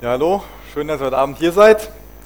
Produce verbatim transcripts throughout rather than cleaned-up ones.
Ja, hallo, schön, dass ihr heute Abend hier seid.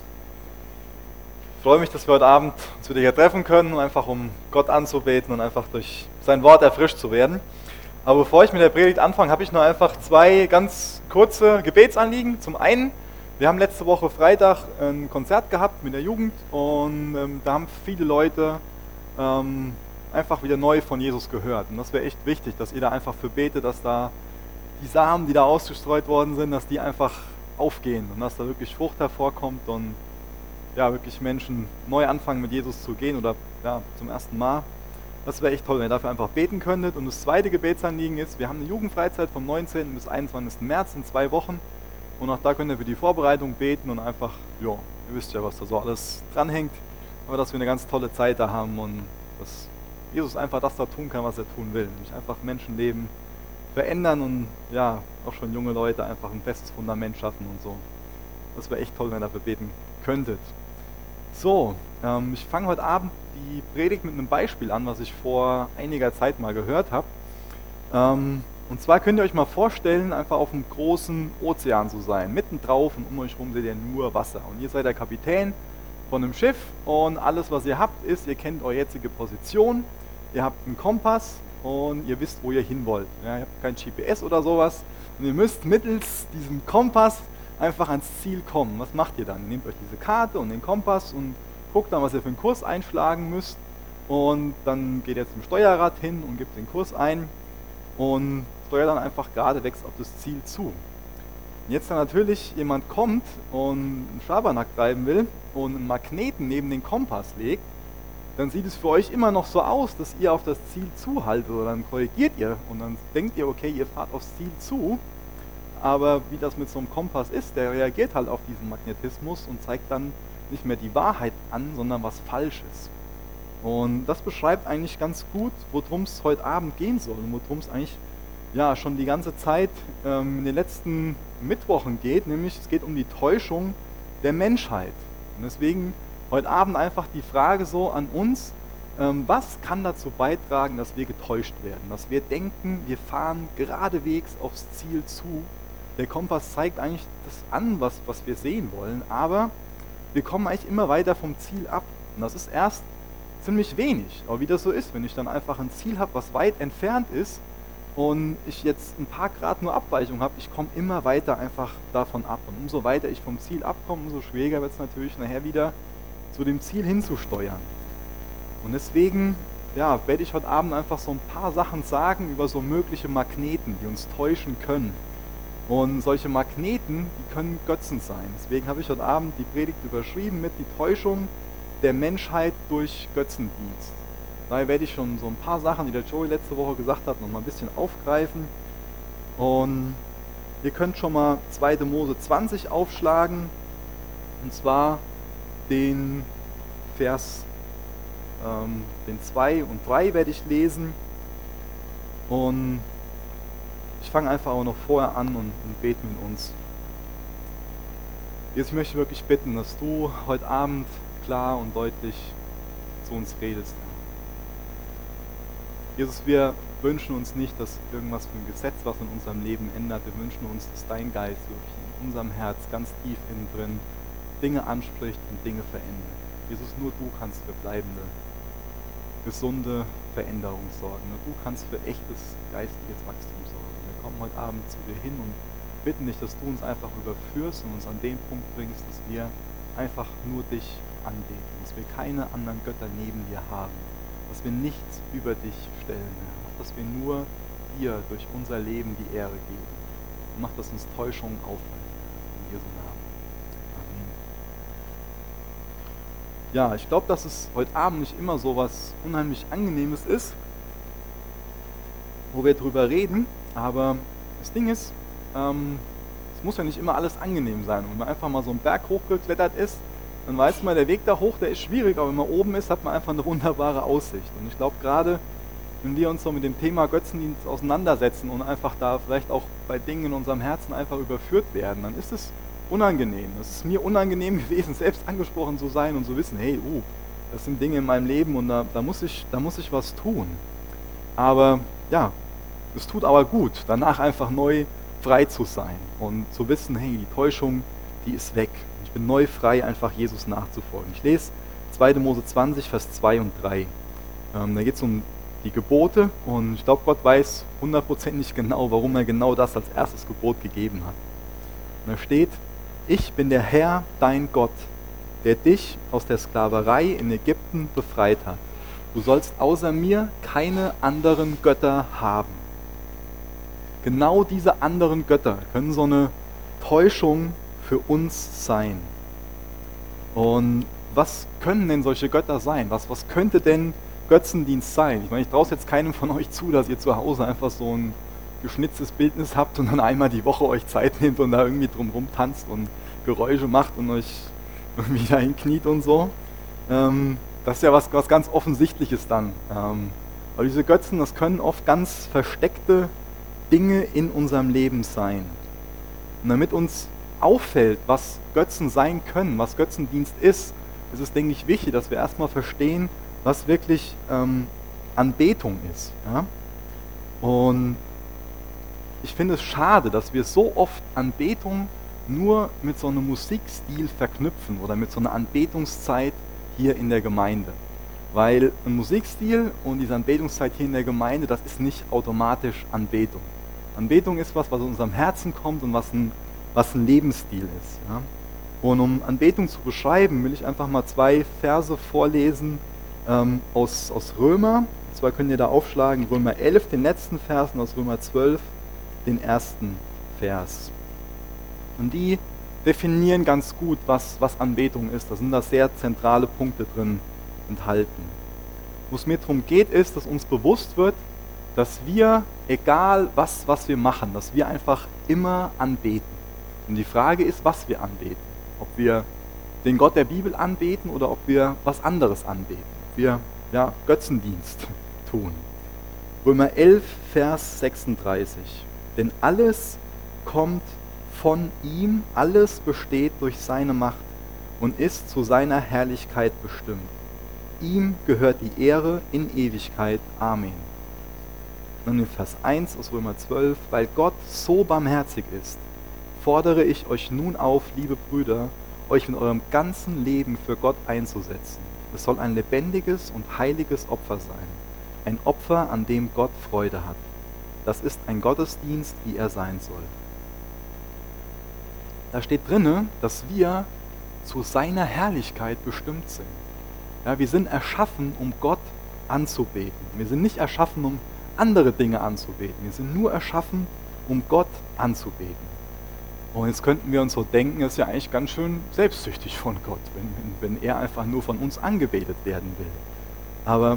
Ich freue mich, dass wir heute Abend uns wieder hier treffen können, einfach um Gott anzubeten und einfach durch sein Wort erfrischt zu werden. Aber bevor ich mit der Predigt anfange, habe ich noch einfach zwei ganz kurze Gebetsanliegen. Zum einen, wir haben letzte Woche Freitag ein Konzert gehabt mit der Jugend und ähm, da haben viele Leute ähm, einfach wieder neu von Jesus gehört. Und das wäre echt wichtig, dass ihr da einfach für betet, dass da die Samen, die da ausgestreut worden sind, dass die einfach aufgehen und dass da wirklich Frucht hervorkommt und ja, wirklich Menschen neu anfangen mit Jesus zu gehen oder ja, zum ersten Mal. Das wäre echt toll, wenn ihr dafür einfach beten könntet. Und das zweite Gebetsanliegen ist, wir haben eine Jugendfreizeit vom neunzehnten bis einundzwanzigsten März in zwei Wochen und auch da könnt ihr für die Vorbereitung beten und einfach, ja, ihr wisst ja, was da so alles dranhängt, aber dass wir eine ganz tolle Zeit da haben und dass Jesus einfach das da tun kann, was er tun will, nämlich einfach Menschenleben verändern und ja, auch schon junge Leute einfach ein festes Fundament schaffen und so. Das wäre echt toll, wenn ihr dafür beten könntet. So, ähm, ich fange heute Abend die Predigt mit einem Beispiel an, was ich vor einiger Zeit mal gehört habe. Ähm, und zwar könnt ihr euch mal vorstellen, einfach auf einem großen Ozean zu sein. Mitten drauf und um euch herum seht ihr nur Wasser. Und ihr seid der Kapitän von einem Schiff und alles, was ihr habt, ist, ihr kennt eure jetzige Position, ihr habt einen Kompass und ihr wisst, wo ihr hin wollt. Ja, ihr habt kein G P S oder sowas und ihr müsst mittels diesem Kompass einfach ans Ziel kommen. Was macht ihr dann? Nehmt euch diese Karte und den Kompass und guckt dann, was ihr für einen Kurs einschlagen müsst und dann geht ihr zum Steuerrad hin und gebt den Kurs ein und steuert dann einfach geradewegs auf das Ziel zu. Und jetzt, wenn natürlich jemand kommt und einen Schabernack treiben will und einen Magneten neben den Kompass legt, dann sieht es für euch immer noch so aus, dass ihr auf das Ziel zuhaltet oder dann korrigiert ihr und dann denkt ihr, okay, ihr fahrt aufs Ziel zu, aber wie das mit so einem Kompass ist, der reagiert halt auf diesen Magnetismus und zeigt dann nicht mehr die Wahrheit an, sondern was Falsches. Und das beschreibt eigentlich ganz gut, worum es heute Abend gehen soll und worum es eigentlich ja, schon die ganze Zeit ähm, in den letzten Mittwochen geht, nämlich es geht um die Täuschung der Menschheit. Und deswegen heute Abend einfach die Frage so an uns, ähm, was kann dazu beitragen, dass wir getäuscht werden, dass wir denken, wir fahren geradewegs aufs Ziel zu. Der Kompass zeigt eigentlich das an, was, was wir sehen wollen, aber wir kommen eigentlich immer weiter vom Ziel ab. Und das ist erst ziemlich wenig. Aber wie das so ist, wenn ich dann einfach ein Ziel habe, was weit entfernt ist und ich jetzt ein paar Grad nur Abweichung habe, ich komme immer weiter einfach davon ab. Und umso weiter ich vom Ziel abkomme, umso schwieriger wird es natürlich nachher wieder zu dem Ziel hinzusteuern. Und deswegen ja, werde ich heute Abend einfach so ein paar Sachen sagen über so mögliche Magneten, die uns täuschen können. Und solche Magneten, die können Götzen sein. Deswegen habe ich heute Abend die Predigt überschrieben mit die Täuschung der Menschheit durch Götzendienst. Daher werde ich schon so ein paar Sachen, die der Joey letzte Woche gesagt hat, noch mal ein bisschen aufgreifen. Und ihr könnt schon mal zweite Mose zwanzig aufschlagen. Und zwar den Vers ähm, den zwei und drei werde ich lesen. Und ich fange einfach auch noch vorher an und, und bete mit uns. Jesus, ich möchte wirklich bitten, dass du heute Abend klar und deutlich zu uns redest. Jesus, wir wünschen uns nicht, dass irgendwas für ein Gesetz, was in unserem Leben ändert. Wir wünschen uns, dass dein Geist wirklich in unserem Herz ganz tief innen drin Dinge anspricht und Dinge verändert. Jesus, nur du kannst für bleibende, gesunde Veränderung sorgen. Nur du kannst für echtes geistiges Wachstum sorgen. Wir kommen heute Abend zu dir hin und bitten dich, dass du uns einfach überführst und uns an den Punkt bringst, dass wir einfach nur dich anbeten, dass wir keine anderen Götter neben dir haben, dass wir nichts über dich stellen, dass wir nur dir durch unser Leben die Ehre geben. Und mach, dass uns Täuschungen aufhalten. In Jesu Namen. Amen. Ja, ich glaube, dass es heute Abend nicht immer so was unheimlich Angenehmes ist, wo wir drüber reden, aber das Ding ist, ähm, es muss ja nicht immer alles angenehm sein. Und wenn man einfach mal so einen Berg hochgeklettert ist, dann weiß man, der Weg da hoch, der ist schwierig, aber wenn man oben ist, hat man einfach eine wunderbare Aussicht. Und ich glaube, gerade wenn wir uns so mit dem Thema Götzendienst auseinandersetzen und einfach da vielleicht auch bei Dingen in unserem Herzen einfach überführt werden, dann ist es unangenehm. Es ist mir unangenehm gewesen, selbst angesprochen zu sein und zu wissen, hey, uh, das sind Dinge in meinem Leben und da, da, muss ich, da muss ich was tun. Aber ja, es tut aber gut, danach einfach neu frei zu sein und zu wissen, hey, die Täuschung, die ist weg. Ich bin neu frei, einfach Jesus nachzufolgen. Ich lese zweiter Mose zwanzig, Vers zwei und drei. Ähm, da geht es um die Gebote und ich glaube, Gott weiß hundertprozentig genau, warum er genau das als erstes Gebot gegeben hat. Und da steht, ich bin der Herr, dein Gott, der dich aus der Sklaverei in Ägypten befreit hat. Du sollst außer mir keine anderen Götter haben. Genau diese anderen Götter können so eine Täuschung für uns sein. Und was können denn solche Götter sein? Was, was könnte denn Götzendienst sein? Ich meine, ich traue es jetzt keinem von euch zu, dass ihr zu Hause einfach so ein geschnitztes Bildnis habt und dann einmal die Woche euch Zeit nehmt und da irgendwie drumherum tanzt und Geräusche macht und euch irgendwie dahin kniet und so. Ähm, das ist ja was, was ganz Offensichtliches dann. Ähm, aber diese Götzen, das können oft ganz versteckte Dinge in unserem Leben sein. Und damit uns auffällt, was Götzen sein können, was Götzendienst ist, ist es, denke ich, wichtig, dass wir erstmal verstehen, was wirklich ähm, Anbetung ist. Ja? Und ich finde es schade, dass wir so oft Anbetung nur mit so einem Musikstil verknüpfen oder mit so einer Anbetungszeit hier in der Gemeinde. Weil ein Musikstil und diese Anbetungszeit hier in der Gemeinde, das ist nicht automatisch Anbetung. Anbetung ist was, was aus unserem Herzen kommt und was ein, was ein Lebensstil ist. Ja? Und um Anbetung zu beschreiben, will ich einfach mal zwei Verse vorlesen ähm, aus, aus Römer. Und zwar könnt ihr da aufschlagen, Römer elf, den letzten Vers, und aus Römer zwölf, den ersten Vers. Und die definieren ganz gut, was, was Anbetung ist. Da sind da sehr zentrale Punkte drin enthalten. Wo es mir darum geht, ist, dass uns bewusst wird, dass wir, egal was, was wir machen, dass wir einfach immer anbeten. Und die Frage ist, was wir anbeten. Ob wir den Gott der Bibel anbeten oder ob wir was anderes anbeten. Ob wir ja, Götzendienst tun. Römer elf, Vers sechsunddreißig. Denn alles kommt von ihm, alles besteht durch seine Macht und ist zu seiner Herrlichkeit bestimmt. Ihm gehört die Ehre in Ewigkeit. Amen. Und in Vers eins aus Römer zwölf, weil Gott so barmherzig ist, fordere ich euch nun auf, liebe Brüder, euch in eurem ganzen Leben für Gott einzusetzen. Es soll ein lebendiges und heiliges Opfer sein, ein Opfer, an dem Gott Freude hat. Das ist ein Gottesdienst, wie er sein soll. Da steht drinne, dass wir zu seiner Herrlichkeit bestimmt sind. Ja, wir sind erschaffen, um Gott anzubeten. Wir sind nicht erschaffen, um andere Dinge anzubeten. Wir sind nur erschaffen, um Gott anzubeten. Und jetzt könnten wir uns so denken, das ist ja eigentlich ganz schön selbstsüchtig von Gott, wenn, wenn, wenn er einfach nur von uns angebetet werden will. Aber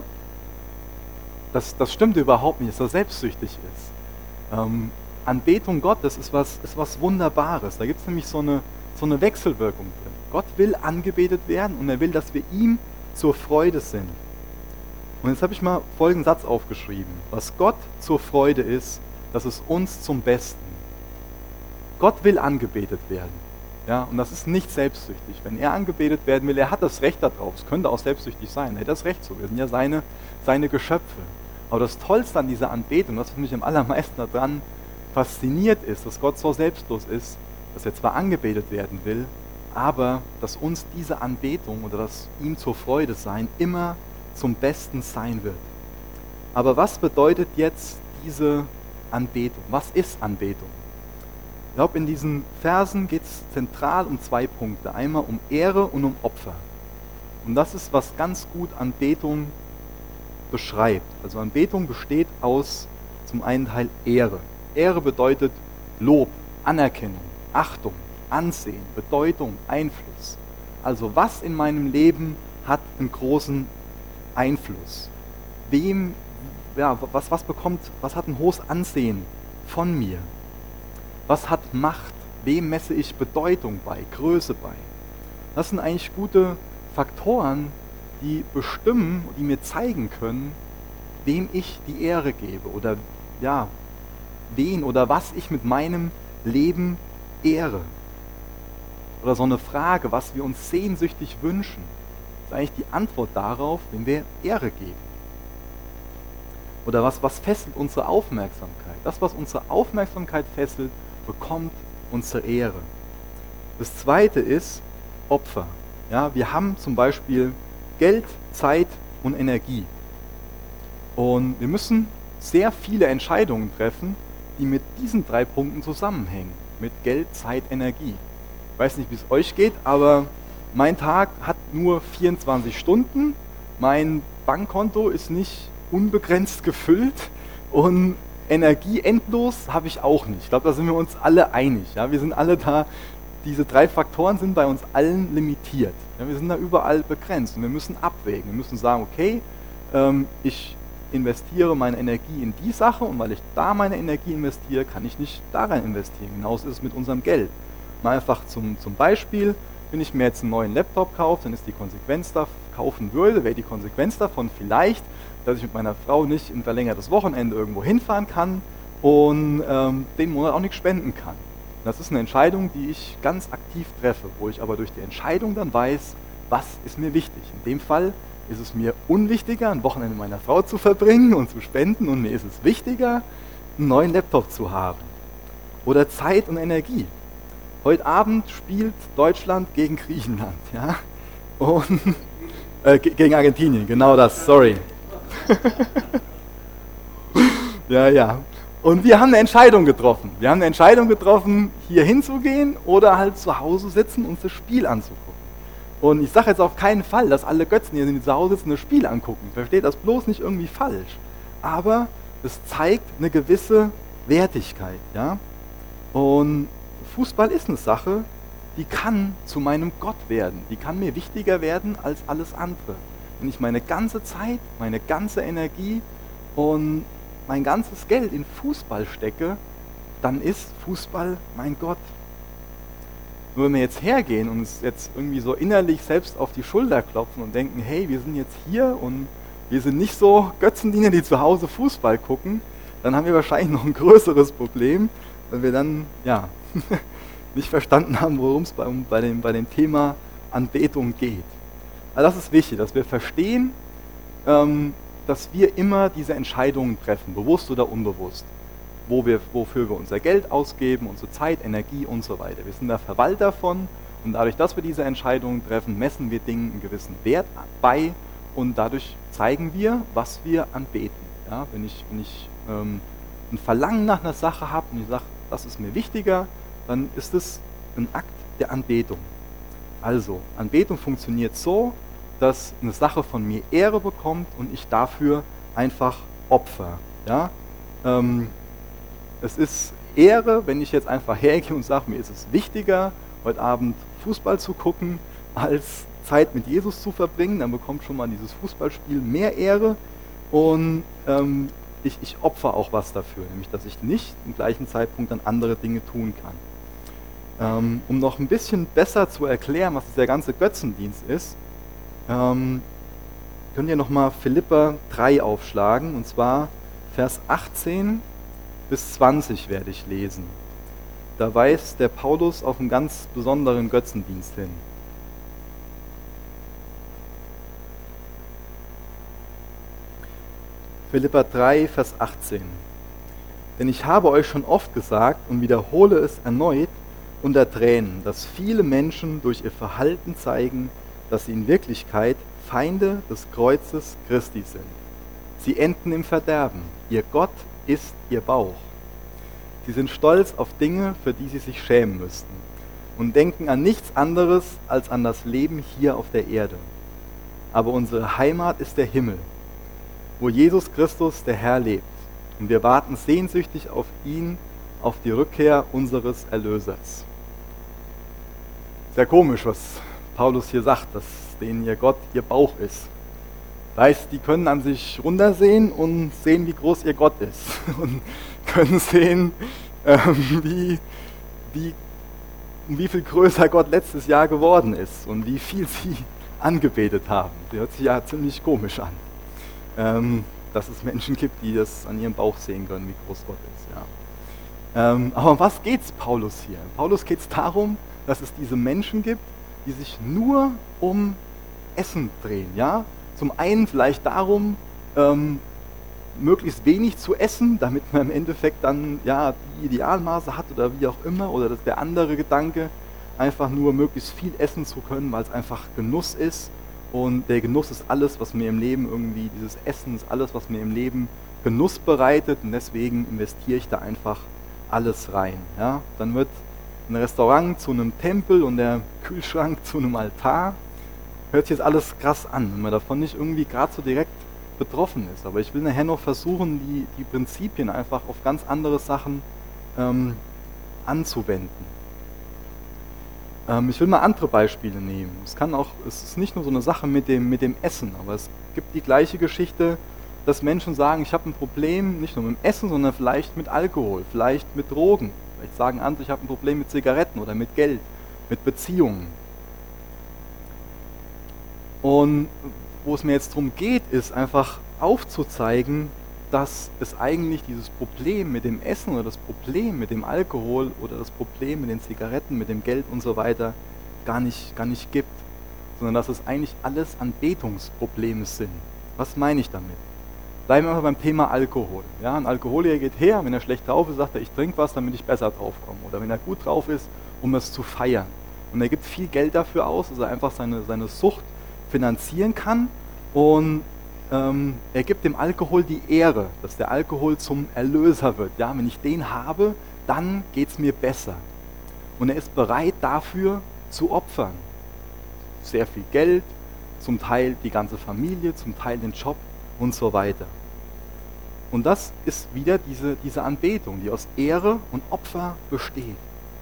das, das stimmt überhaupt nicht, dass er selbstsüchtig ist. Ähm, Anbetung Gottes ist was, ist was Wunderbares. Da gibt es nämlich so eine, so eine Wechselwirkung drin. Gott will angebetet werden und er will, dass wir ihm zur Freude sind. Und jetzt habe ich mal folgenden Satz aufgeschrieben. Was Gott zur Freude ist, das ist uns zum Besten. Gott will angebetet werden. Ja, und das ist nicht selbstsüchtig. Wenn er angebetet werden will, er hat das Recht darauf. Es könnte auch selbstsüchtig sein. Er hat das Recht so. Wir sind ja seine, seine Geschöpfe. Aber das Tollste an dieser Anbetung, das mich am allermeisten daran fasziniert ist, dass Gott so selbstlos ist, dass er zwar angebetet werden will, aber dass uns diese Anbetung oder das ihm zur Freude sein immer zum Besten sein wird. Aber was bedeutet jetzt diese Anbetung? Was ist Anbetung? Ich glaube, in diesen Versen geht es zentral um zwei Punkte. Einmal um Ehre und um Opfer. Und das ist, was ganz gut Anbetung beschreibt. Also Anbetung besteht aus zum einen Teil Ehre. Ehre bedeutet Lob, Anerkennung, Achtung, Ansehen, Bedeutung, Einfluss. Also was in meinem Leben hat einen großen Einfluss? Wem, ja, was, was bekommt, was hat ein hohes Ansehen von mir? Was hat Macht? Wem messe ich Bedeutung bei, Größe bei? Das sind eigentlich gute Faktoren, die bestimmen, die mir zeigen können, wem ich die Ehre gebe oder ja, wen oder was ich mit meinem Leben ehre. Oder so eine Frage, was wir uns sehnsüchtig wünschen, ist eigentlich die Antwort darauf, wenn wir Ehre geben. Oder was, was fesselt unsere Aufmerksamkeit? Das, was unsere Aufmerksamkeit fesselt, bekommt unsere Ehre. Das zweite ist Opfer. Ja, wir haben zum Beispiel Geld, Zeit und Energie. Und wir müssen sehr viele Entscheidungen treffen, die mit diesen drei Punkten zusammenhängen. Mit Geld, Zeit, Energie. Ich weiß nicht, wie es euch geht, aber mein Tag hat nur vierundzwanzig Stunden. Mein Bankkonto ist nicht unbegrenzt gefüllt und Energie endlos habe ich auch nicht. Ich glaube, da sind wir uns alle einig. Ja? Wir sind alle da, diese drei Faktoren sind bei uns allen limitiert. Ja? Wir sind da überall begrenzt und wir müssen abwägen. Wir müssen sagen, okay, ähm, ich investiere meine Energie in die Sache und weil ich da meine Energie investiere, kann ich nicht da rein investieren. Genauso ist es mit unserem Geld. Mal einfach zum, zum Beispiel, wenn ich mir jetzt einen neuen Laptop kaufe, dann ist die Konsequenz da, kaufen würde, wäre die Konsequenz davon vielleicht, dass ich mit meiner Frau nicht ein verlängertes Wochenende irgendwo hinfahren kann und ähm, den Monat auch nichts spenden kann. Das ist eine Entscheidung, die ich ganz aktiv treffe, wo ich aber durch die Entscheidung dann weiß, was ist mir wichtig. In dem Fall ist es mir unwichtiger, ein Wochenende mit meiner Frau zu verbringen und zu spenden und mir ist es wichtiger, einen neuen Laptop zu haben. Oder Zeit und Energie. Heute Abend spielt Deutschland gegen Griechenland, ja? Und, äh, gegen Argentinien, genau das, sorry. ja, ja. Und wir haben eine Entscheidung getroffen. Wir haben eine Entscheidung getroffen, hier hinzugehen oder halt zu Hause sitzen und das Spiel anzugucken. Und ich sage jetzt auf keinen Fall, dass alle Götzen hier sind, die zu Hause sitzen, das Spiel angucken. Versteht das bloß nicht irgendwie falsch. Aber es zeigt eine gewisse Wertigkeit, ja? Und Fußball ist eine Sache, die kann zu meinem Gott werden. Die kann mir wichtiger werden als alles andere. Wenn ich meine ganze Zeit, meine ganze Energie und mein ganzes Geld in Fußball stecke, dann ist Fußball mein Gott. Nur wenn wir jetzt hergehen und uns jetzt irgendwie so innerlich selbst auf die Schulter klopfen und denken, hey, wir sind jetzt hier und wir sind nicht so Götzendiener, die zu Hause Fußball gucken, dann haben wir wahrscheinlich noch ein größeres Problem, weil wir dann, ja, nicht verstanden haben, worum es bei, bei, dem, bei dem Thema Anbetung geht. Also das ist wichtig, dass wir verstehen, ähm, dass wir immer diese Entscheidungen treffen, bewusst oder unbewusst, wo wir, wofür wir unser Geld ausgeben, unsere Zeit, Energie und so weiter. Wir sind da Verwalter von und dadurch, dass wir diese Entscheidungen treffen, messen wir Dingen einen gewissen Wert bei und dadurch zeigen wir, was wir anbeten. Ja, wenn ich, wenn ich ähm, ein Verlangen nach einer Sache habe und ich sage, das ist mir wichtiger, dann ist es ein Akt der Anbetung. Also, Anbetung funktioniert so, dass eine Sache von mir Ehre bekommt und ich dafür einfach opfer. Ja? Ähm, es ist Ehre, wenn ich jetzt einfach hergehe und sage, mir ist es wichtiger, heute Abend Fußball zu gucken, als Zeit mit Jesus zu verbringen. Dann bekommt schon mal dieses Fußballspiel mehr Ehre und ähm, ich, ich opfer auch was dafür, nämlich dass ich nicht im gleichen Zeitpunkt dann andere Dinge tun kann. Ähm, um noch ein bisschen besser zu erklären, was dieser ganze Götzendienst ist, ähm, könnt ihr nochmal Philipper drei aufschlagen, und zwar Vers achtzehn bis zwanzig werde ich lesen. Da weist der Paulus auf einen ganz besonderen Götzendienst hin. Philipper drei, Vers achtzehn. Denn ich habe euch schon oft gesagt und wiederhole es erneut unter Tränen, dass viele Menschen durch ihr Verhalten zeigen, dass sie in Wirklichkeit Feinde des Kreuzes Christi sind. Sie enden im Verderben. Ihr Gott ist ihr Bauch. Sie sind stolz auf Dinge, für die sie sich schämen müssten und denken an nichts anderes als an das Leben hier auf der Erde. Aber unsere Heimat ist der Himmel, wo Jesus Christus, der Herr, lebt. Und wir warten sehnsüchtig auf ihn, auf die Rückkehr unseres Erlösers. Sehr komisch, was Paulus hier sagt, dass denen ihr Gott ihr Bauch ist. Das heißt, die können an sich runtersehen und sehen, wie groß ihr Gott ist. Und können sehen, ähm, wie, wie, wie viel größer Gott letztes Jahr geworden ist und wie viel sie angebetet haben. Das hört sich ja ziemlich komisch an. Ähm, dass es Menschen gibt, die das an ihrem Bauch sehen können, wie groß Gott ist. Ja. Ähm, aber um was geht es Paulus hier? Paulus geht es darum, dass es diese Menschen gibt, die sich nur um Essen drehen. Ja? Zum einen vielleicht darum, ähm, möglichst wenig zu essen, damit man im Endeffekt dann ja die Idealmaße hat oder wie auch immer, oder das der andere Gedanke, einfach nur möglichst viel essen zu können, weil es einfach Genuss ist, und der Genuss ist alles, was mir im Leben irgendwie, dieses Essen ist alles, was mir im Leben Genuss bereitet, und deswegen investiere ich da einfach alles rein. Ja? Dann wird ein Restaurant zu einem Tempel und der Kühlschrank zu einem Altar. Hört sich jetzt alles krass an, wenn man davon nicht irgendwie gerade so direkt betroffen ist. Aber ich will nachher noch versuchen, die, die Prinzipien einfach auf ganz andere Sachen ähm, anzuwenden. Ähm, ich will mal andere Beispiele nehmen. Es kann auch, es ist nicht nur so eine Sache mit dem, mit dem Essen, aber es gibt die gleiche Geschichte, dass Menschen sagen, ich habe ein Problem nicht nur mit dem Essen, sondern vielleicht mit Alkohol, vielleicht mit Drogen. Vielleicht sagen andere, ich habe ein Problem mit Zigaretten oder mit Geld, mit Beziehungen. Und wo es mir jetzt darum geht, ist einfach aufzuzeigen, dass es eigentlich dieses Problem mit dem Essen oder das Problem mit dem Alkohol oder das Problem mit den Zigaretten, mit dem Geld und so weiter gar nicht, gar nicht gibt, sondern dass es eigentlich alles Anbetungsprobleme sind. Was meine ich damit? Bleiben wir mal beim Thema Alkohol. Ja, ein Alkoholiker geht her, wenn er schlecht drauf ist, sagt er, ich trinke was, damit ich besser drauf komme. Oder wenn er gut drauf ist, um es zu feiern. Und er gibt viel Geld dafür aus, dass er einfach seine, seine Sucht finanzieren kann, und ähm, er gibt dem Alkohol die Ehre, dass der Alkohol zum Erlöser wird. Ja, wenn ich den habe, dann geht es mir besser. Und er ist bereit dafür zu opfern. Sehr viel Geld, zum Teil die ganze Familie, zum Teil den Job und so weiter. Und das ist wieder diese, diese Anbetung, die aus Ehre und Opfer besteht.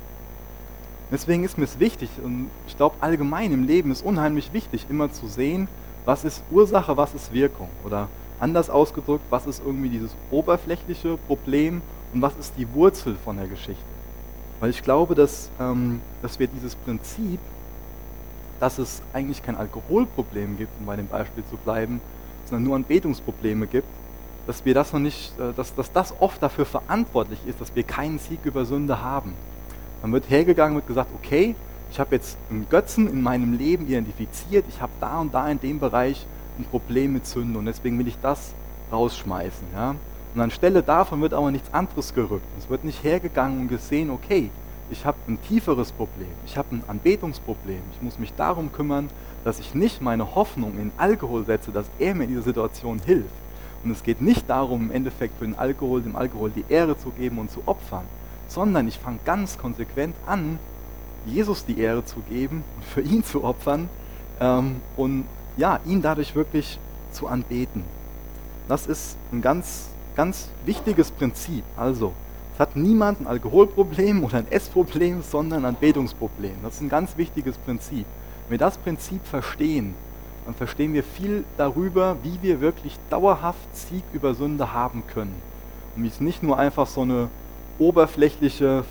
Deswegen ist mir es wichtig, und ich glaube allgemein im Leben ist unheimlich wichtig, immer zu sehen, was ist Ursache, was ist Wirkung. Oder anders ausgedrückt, was ist irgendwie dieses oberflächliche Problem und was ist die Wurzel von der Geschichte. Weil ich glaube, dass, ähm, dass wir dieses Prinzip, dass es eigentlich kein Alkoholproblem gibt, um bei dem Beispiel zu bleiben, sondern nur Anbetungsprobleme gibt, dass wir das noch nicht, äh, dass, dass das oft dafür verantwortlich ist, dass wir keinen Sieg über Sünde haben. Dann wird hergegangen und gesagt, okay, ich habe jetzt einen Götzen in meinem Leben identifiziert, ich habe da und da in dem Bereich ein Problem mit Sünde, und deswegen will ich das rausschmeißen. Ja? Und anstelle davon wird aber nichts anderes gerückt. Es wird nicht hergegangen und gesehen, okay, ich habe ein tieferes Problem, ich habe ein Anbetungsproblem, ich muss mich darum kümmern, dass ich nicht meine Hoffnung in Alkohol setze, dass er mir in dieser Situation hilft. Und es geht nicht darum, im Endeffekt für den Alkohol, dem Alkohol die Ehre zu geben und zu opfern, sondern ich fange ganz konsequent an, Jesus die Ehre zu geben und für ihn zu opfern ähm, und ja, ihn dadurch wirklich zu anbeten. Das ist ein ganz, ganz wichtiges Prinzip. Also, es hat niemand ein Alkoholproblem oder ein Essproblem, sondern ein Anbetungsproblem. Das ist ein ganz wichtiges Prinzip. Wenn wir das Prinzip verstehen, dann verstehen wir viel darüber, wie wir wirklich dauerhaft Sieg über Sünde haben können. Und wie es nicht nur einfach so eine oberflächliche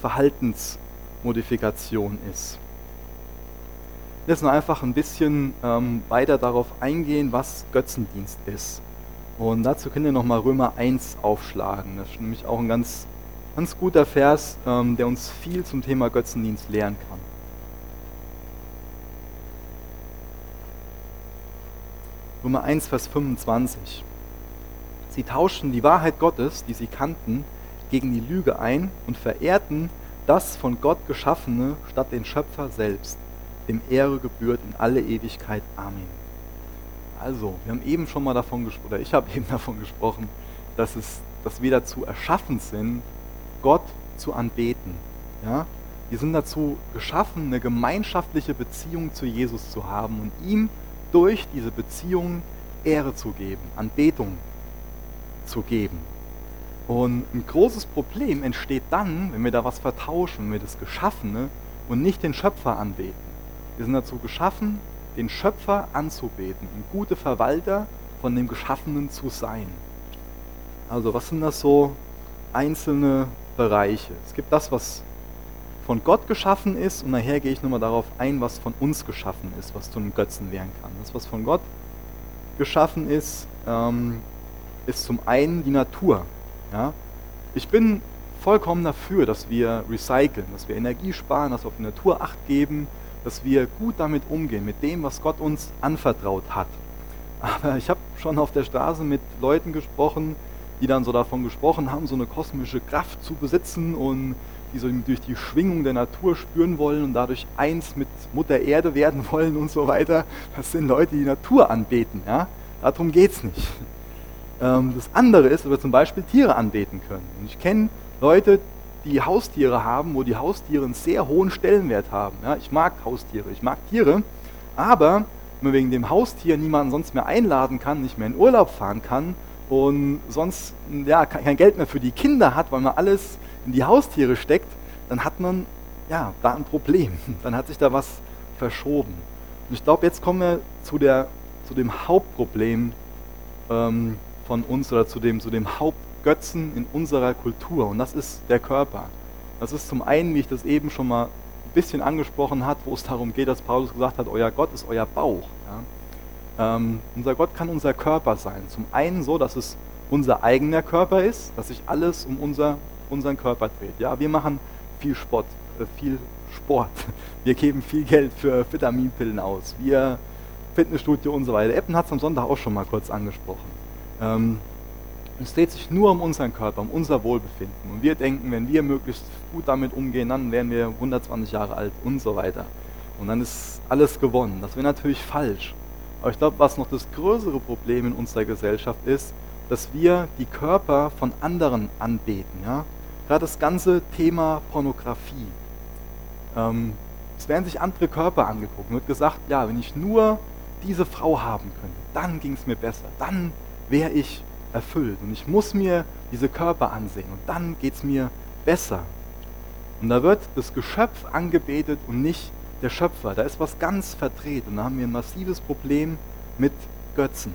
Verhaltensmodifikation ist. Jetzt nur einfach ein bisschen ähm, weiter darauf eingehen, was Götzendienst ist. Und dazu könnt ihr nochmal Römer eins aufschlagen. Das ist nämlich auch ein ganz, ganz guter Vers, ähm, der uns viel zum Thema Götzendienst lehren kann. Römer eins, Vers fünfundzwanzig. Sie tauschten die Wahrheit Gottes, die sie kannten, gegen die Lüge ein und verehrten das von Gott Geschaffene statt den Schöpfer selbst, dem Ehre gebührt in alle Ewigkeit. Amen. Also, wir haben eben schon mal davon gesprochen, oder ich habe eben davon gesprochen, dass, es, dass wir dazu erschaffen sind, Gott zu anbeten. Ja? Wir sind dazu geschaffen, eine gemeinschaftliche Beziehung zu Jesus zu haben und ihm durch diese Beziehung Ehre zu geben, Anbetung zu geben. Und ein großes Problem entsteht dann, wenn wir da was vertauschen, wenn wir das Geschaffene und nicht den Schöpfer anbeten. Wir sind dazu geschaffen, den Schöpfer anzubeten, ein guter Verwalter von dem Geschaffenen zu sein. Also was sind das so einzelne Bereiche? Es gibt das, was von Gott geschaffen ist, und nachher gehe ich nochmal darauf ein, was von uns geschaffen ist, was zu einem Götzen werden kann. Das, was von Gott geschaffen ist, ähm, ist zum einen die Natur. Ja? Ich bin vollkommen dafür, dass wir recyceln, dass wir Energie sparen, dass wir auf die Natur Acht geben, dass wir gut damit umgehen, mit dem, was Gott uns anvertraut hat. Aber ich habe schon auf der Straße mit Leuten gesprochen, die dann so davon gesprochen haben, so eine kosmische Kraft zu besitzen und die so durch die Schwingung der Natur spüren wollen und dadurch eins mit Mutter Erde werden wollen und so weiter. Das sind Leute, die die Natur anbeten. Ja? Darum geht es nicht. Ähm, das andere ist, dass wir zum Beispiel Tiere anbeten können. Und ich kenne Leute, die Haustiere haben, wo die Haustiere einen sehr hohen Stellenwert haben. Ja? Ich mag Haustiere, ich mag Tiere, aber wenn man wegen dem Haustier niemanden sonst mehr einladen kann, nicht mehr in Urlaub fahren kann und sonst ja, kein Geld mehr für die Kinder hat, weil man alles in die Haustiere steckt, dann hat man ja da ein Problem. Dann hat sich da was verschoben. Und ich glaube, jetzt kommen wir zu, der, zu dem Hauptproblem ähm, von uns oder zu dem, zu dem Hauptgötzen in unserer Kultur. Und das ist der Körper. Das ist zum einen, wie ich das eben schon mal ein bisschen angesprochen habe, wo es darum geht, dass Paulus gesagt hat, euer Gott ist euer Bauch. Ja? Ähm, unser Gott kann unser Körper sein. Zum einen so, dass es unser eigener Körper ist, dass sich alles um unser unseren Körper dreht. Ja, wir machen viel Sport, äh, viel Sport. Wir geben viel Geld für Vitaminpillen aus. Wir Fitnessstudio und so weiter. Eppen hat es am Sonntag auch schon mal kurz angesprochen. Ähm, es dreht sich nur um unseren Körper, um unser Wohlbefinden. Und wir denken, wenn wir möglichst gut damit umgehen, dann wären wir hundertzwanzig Jahre alt und so weiter. Und dann ist alles gewonnen. Das wäre natürlich falsch. Aber ich glaube, was noch das größere Problem in unserer Gesellschaft ist, dass wir die Körper von anderen anbeten. Ja? Gerade das ganze Thema Pornografie. Ähm, es werden sich andere Körper angeguckt und wird gesagt, ja, wenn ich nur diese Frau haben könnte, dann ging es mir besser, dann wäre ich erfüllt und ich muss mir diese Körper ansehen und dann geht es mir besser. Und da wird das Geschöpf angebetet und nicht der Schöpfer. Da ist was ganz verdreht und da haben wir ein massives Problem mit Götzen.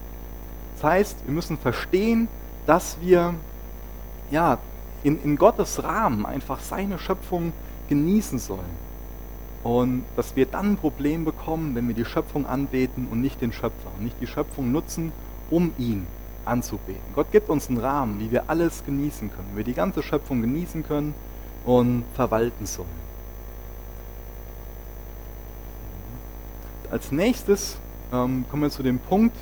Das heißt, wir müssen verstehen, dass wir ja, in, in Gottes Rahmen einfach seine Schöpfung genießen sollen. Und dass wir dann ein Problem bekommen, wenn wir die Schöpfung anbeten und nicht den Schöpfer. Und nicht die Schöpfung nutzen, um ihn anzubeten. Gott gibt uns einen Rahmen, wie wir alles genießen können. Wie wir die ganze Schöpfung genießen können und verwalten sollen. Als nächstes ähm, kommen wir zu dem Punkt,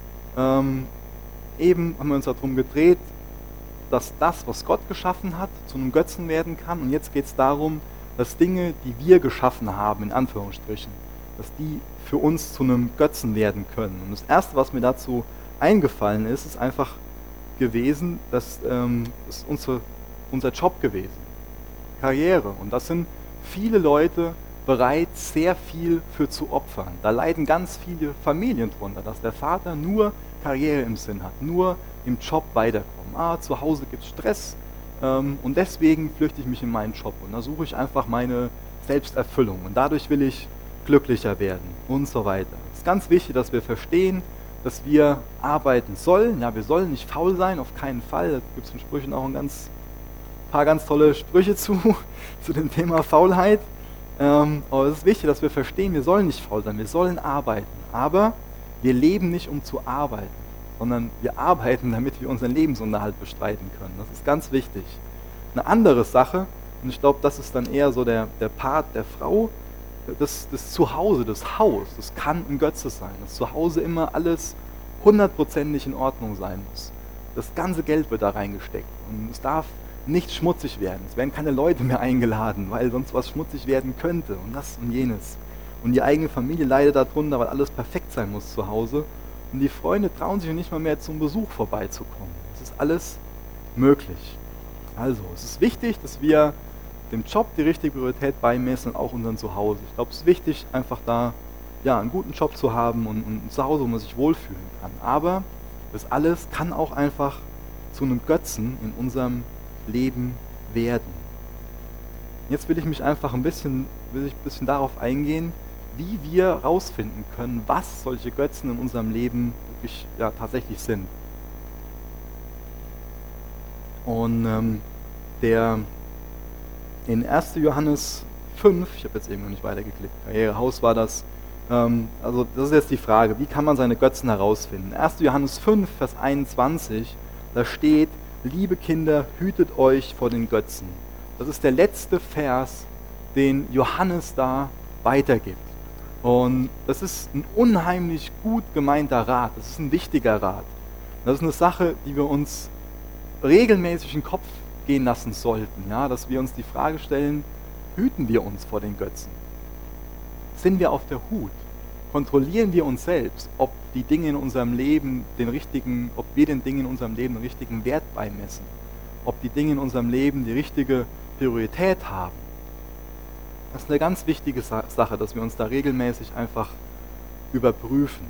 ähm, eben haben wir uns darum gedreht, dass das, was Gott geschaffen hat, zu einem Götzen werden kann. Und jetzt geht es darum, dass Dinge, die wir geschaffen haben, in Anführungsstrichen, dass die für uns zu einem Götzen werden können. Und das Erste, was mir dazu eingefallen ist, ist einfach gewesen, dass ähm, das ist unsere, unser Job gewesen. Karriere. Und das sind viele Leute bereit, sehr viel für zu opfern. Da leiden ganz viele Familien drunter, dass der Vater nur Karriere im Sinn hat, nur im Job weiterkommen. Ah, zu Hause gibt es Stress ähm, und deswegen flüchte ich mich in meinen Job und da suche ich einfach meine Selbsterfüllung und dadurch will ich glücklicher werden und so weiter. Es ist ganz wichtig, dass wir verstehen, dass wir arbeiten sollen. Ja, wir sollen nicht faul sein, auf keinen Fall. Da gibt es in Sprüchen auch ein ganz, paar ganz tolle Sprüche zu, zu dem Thema Faulheit. Ähm, aber es ist wichtig, dass wir verstehen, wir sollen nicht faul sein, wir sollen arbeiten. Aber wir leben nicht, um zu arbeiten, sondern wir arbeiten, damit wir unseren Lebensunterhalt bestreiten können. Das ist ganz wichtig. Eine andere Sache, und ich glaube, das ist dann eher so der, der Part der Frau, das, das Zuhause, das Haus, das kann ein Götze sein. Das Zuhause immer alles hundertprozentig in Ordnung sein muss. Das ganze Geld wird da reingesteckt und es darf nicht schmutzig werden. Es werden keine Leute mehr eingeladen, weil sonst was schmutzig werden könnte und das und jenes. Und die eigene Familie leidet darunter, weil alles perfekt sein muss zu Hause. Und die Freunde trauen sich nicht mal mehr zum Besuch vorbeizukommen. Das ist alles möglich. Also, es ist wichtig, dass wir dem Job die richtige Priorität beimessen und auch unseren Zuhause. Ich glaube, es ist wichtig, einfach da ja, einen guten Job zu haben und, und ein Zuhause, wo man sich wohlfühlen kann. Aber das alles kann auch einfach zu einem Götzen in unserem Leben werden. Jetzt will ich mich einfach ein bisschen, will ich ein bisschen darauf eingehen, wie wir herausfinden können, was solche Götzen in unserem Leben wirklich ja, tatsächlich sind. Und ähm, der in erster Johannes fünf, ich habe jetzt eben noch nicht weitergeklickt, Karrierehaus war das, ähm, also das ist jetzt die Frage, wie kann man seine Götzen herausfinden? erster Johannes fünf, Vers einundzwanzig, da steht, liebe Kinder, hütet euch vor den Götzen. Das ist der letzte Vers, den Johannes da weitergibt. Und das ist ein unheimlich gut gemeinter Rat, das ist ein wichtiger Rat. Das ist eine Sache, die wir uns regelmäßig in den Kopf gehen lassen sollten, ja, dass wir uns die Frage stellen, hüten wir uns vor den Götzen? Sind wir auf der Hut? Kontrollieren wir uns selbst, ob die Dinge in unserem Leben den richtigen, ob wir den Dingen in unserem Leben den richtigen Wert beimessen? Ob die Dinge in unserem Leben die richtige Priorität haben? Das ist eine ganz wichtige Sache, dass wir uns da regelmäßig einfach überprüfen.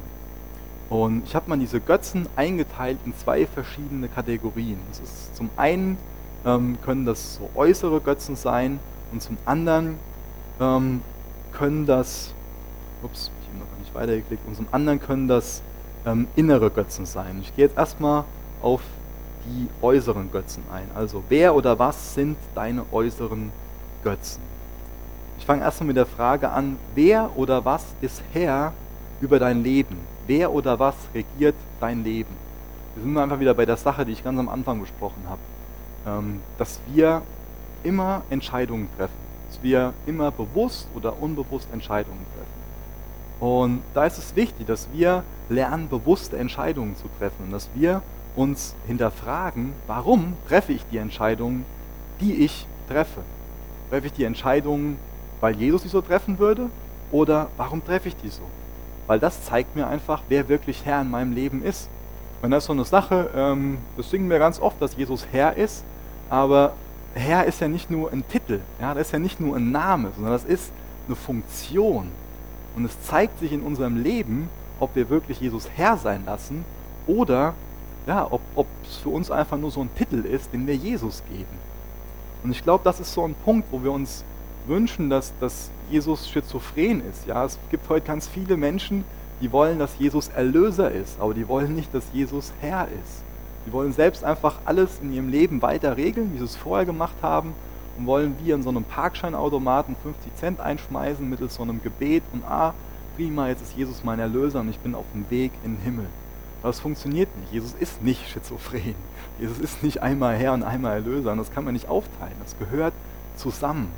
Und ich habe mal diese Götzen eingeteilt in zwei verschiedene Kategorien. Das ist zum einen ähm, können das so äußere Götzen sein und zum anderen ähm, können das, ups, ich habe noch nicht weitergeklickt, und zum anderen können das ähm, innere Götzen sein. Ich gehe jetzt erstmal auf die äußeren Götzen ein. Also wer oder was sind deine äußeren Götzen? Ich fange erstmal mit der Frage an, wer oder was ist Herr über dein Leben? Wer oder was regiert dein Leben? Wir sind einfach wieder bei der Sache, die ich ganz am Anfang besprochen habe. Ähm, dass wir immer Entscheidungen treffen. Dass wir immer bewusst oder unbewusst Entscheidungen treffen. Und da ist es wichtig, dass wir lernen, bewusste Entscheidungen zu treffen. Und dass wir uns hinterfragen, warum treffe ich die Entscheidungen, die ich treffe? Treffe ich die Entscheidungen, weil Jesus die so treffen würde? Oder warum treffe ich die so? Weil das zeigt mir einfach, wer wirklich Herr in meinem Leben ist. Und das ist so eine Sache, ähm, das singen wir ganz oft, dass Jesus Herr ist, aber Herr ist ja nicht nur ein Titel, ja, das ist ja nicht nur ein Name, sondern das ist eine Funktion. Und es zeigt sich in unserem Leben, ob wir wirklich Jesus Herr sein lassen oder ja, ob, ob es für uns einfach nur so ein Titel ist, den wir Jesus geben. Und ich glaube, das ist so ein Punkt, wo wir uns wünschen, dass, dass Jesus schizophren ist. Ja, es gibt heute ganz viele Menschen, die wollen, dass Jesus Erlöser ist, aber die wollen nicht, dass Jesus Herr ist. Die wollen selbst einfach alles in ihrem Leben weiter regeln, wie sie es vorher gemacht haben, und wollen wie in so einem Parkscheinautomaten fünfzig Cent einschmeißen mittels so einem Gebet und ah, prima, jetzt ist Jesus mein Erlöser und ich bin auf dem Weg in den Himmel. Aber es funktioniert nicht. Jesus ist nicht schizophren. Jesus ist nicht einmal Herr und einmal Erlöser, und das kann man nicht aufteilen. Das gehört zusammen.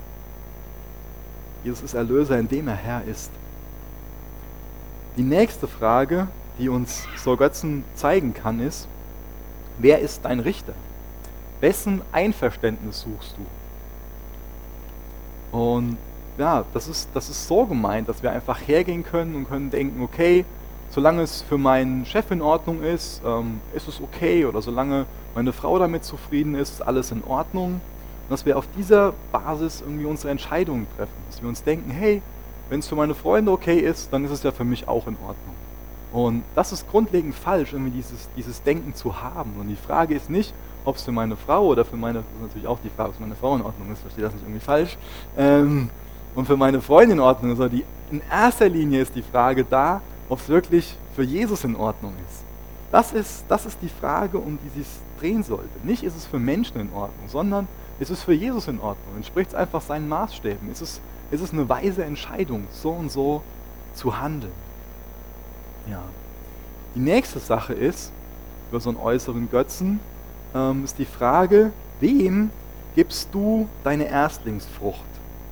Jesus ist Erlöser, indem er Herr ist. Die nächste Frage, die uns so Götzen zeigen kann, ist, wer ist dein Richter? Wessen Einverständnis suchst du? Und ja, das ist, das ist so gemeint, dass wir einfach hergehen können und können denken, okay, solange es für meinen Chef in Ordnung ist, ähm, ist es okay, oder solange meine Frau damit zufrieden ist, ist alles in Ordnung. Und dass wir auf dieser Basis irgendwie unsere Entscheidungen treffen. Dass wir uns denken, hey, wenn es für meine Freunde okay ist, dann ist es ja für mich auch in Ordnung. Und das ist grundlegend falsch, irgendwie dieses, dieses Denken zu haben. Und die Frage ist nicht, ob es für meine Frau oder für meine, das ist natürlich auch die Frage, ob es für meine Frau in Ordnung ist, verstehe das nicht irgendwie falsch, ähm, und für meine Freundin in Ordnung ist, sondern die, in erster Linie ist die Frage da, ob es wirklich für Jesus in Ordnung ist. Das ist, das ist die Frage, um die es sich drehen sollte. Nicht ist es für Menschen in Ordnung, sondern ist es für Jesus in Ordnung? Entspricht es einfach seinen Maßstäben? Ist es, ist es eine weise Entscheidung, so und so zu handeln? Ja. Die nächste Sache ist, über so einen äußeren Götzen, ähm, ist die Frage, wem gibst du deine Erstlingsfrucht?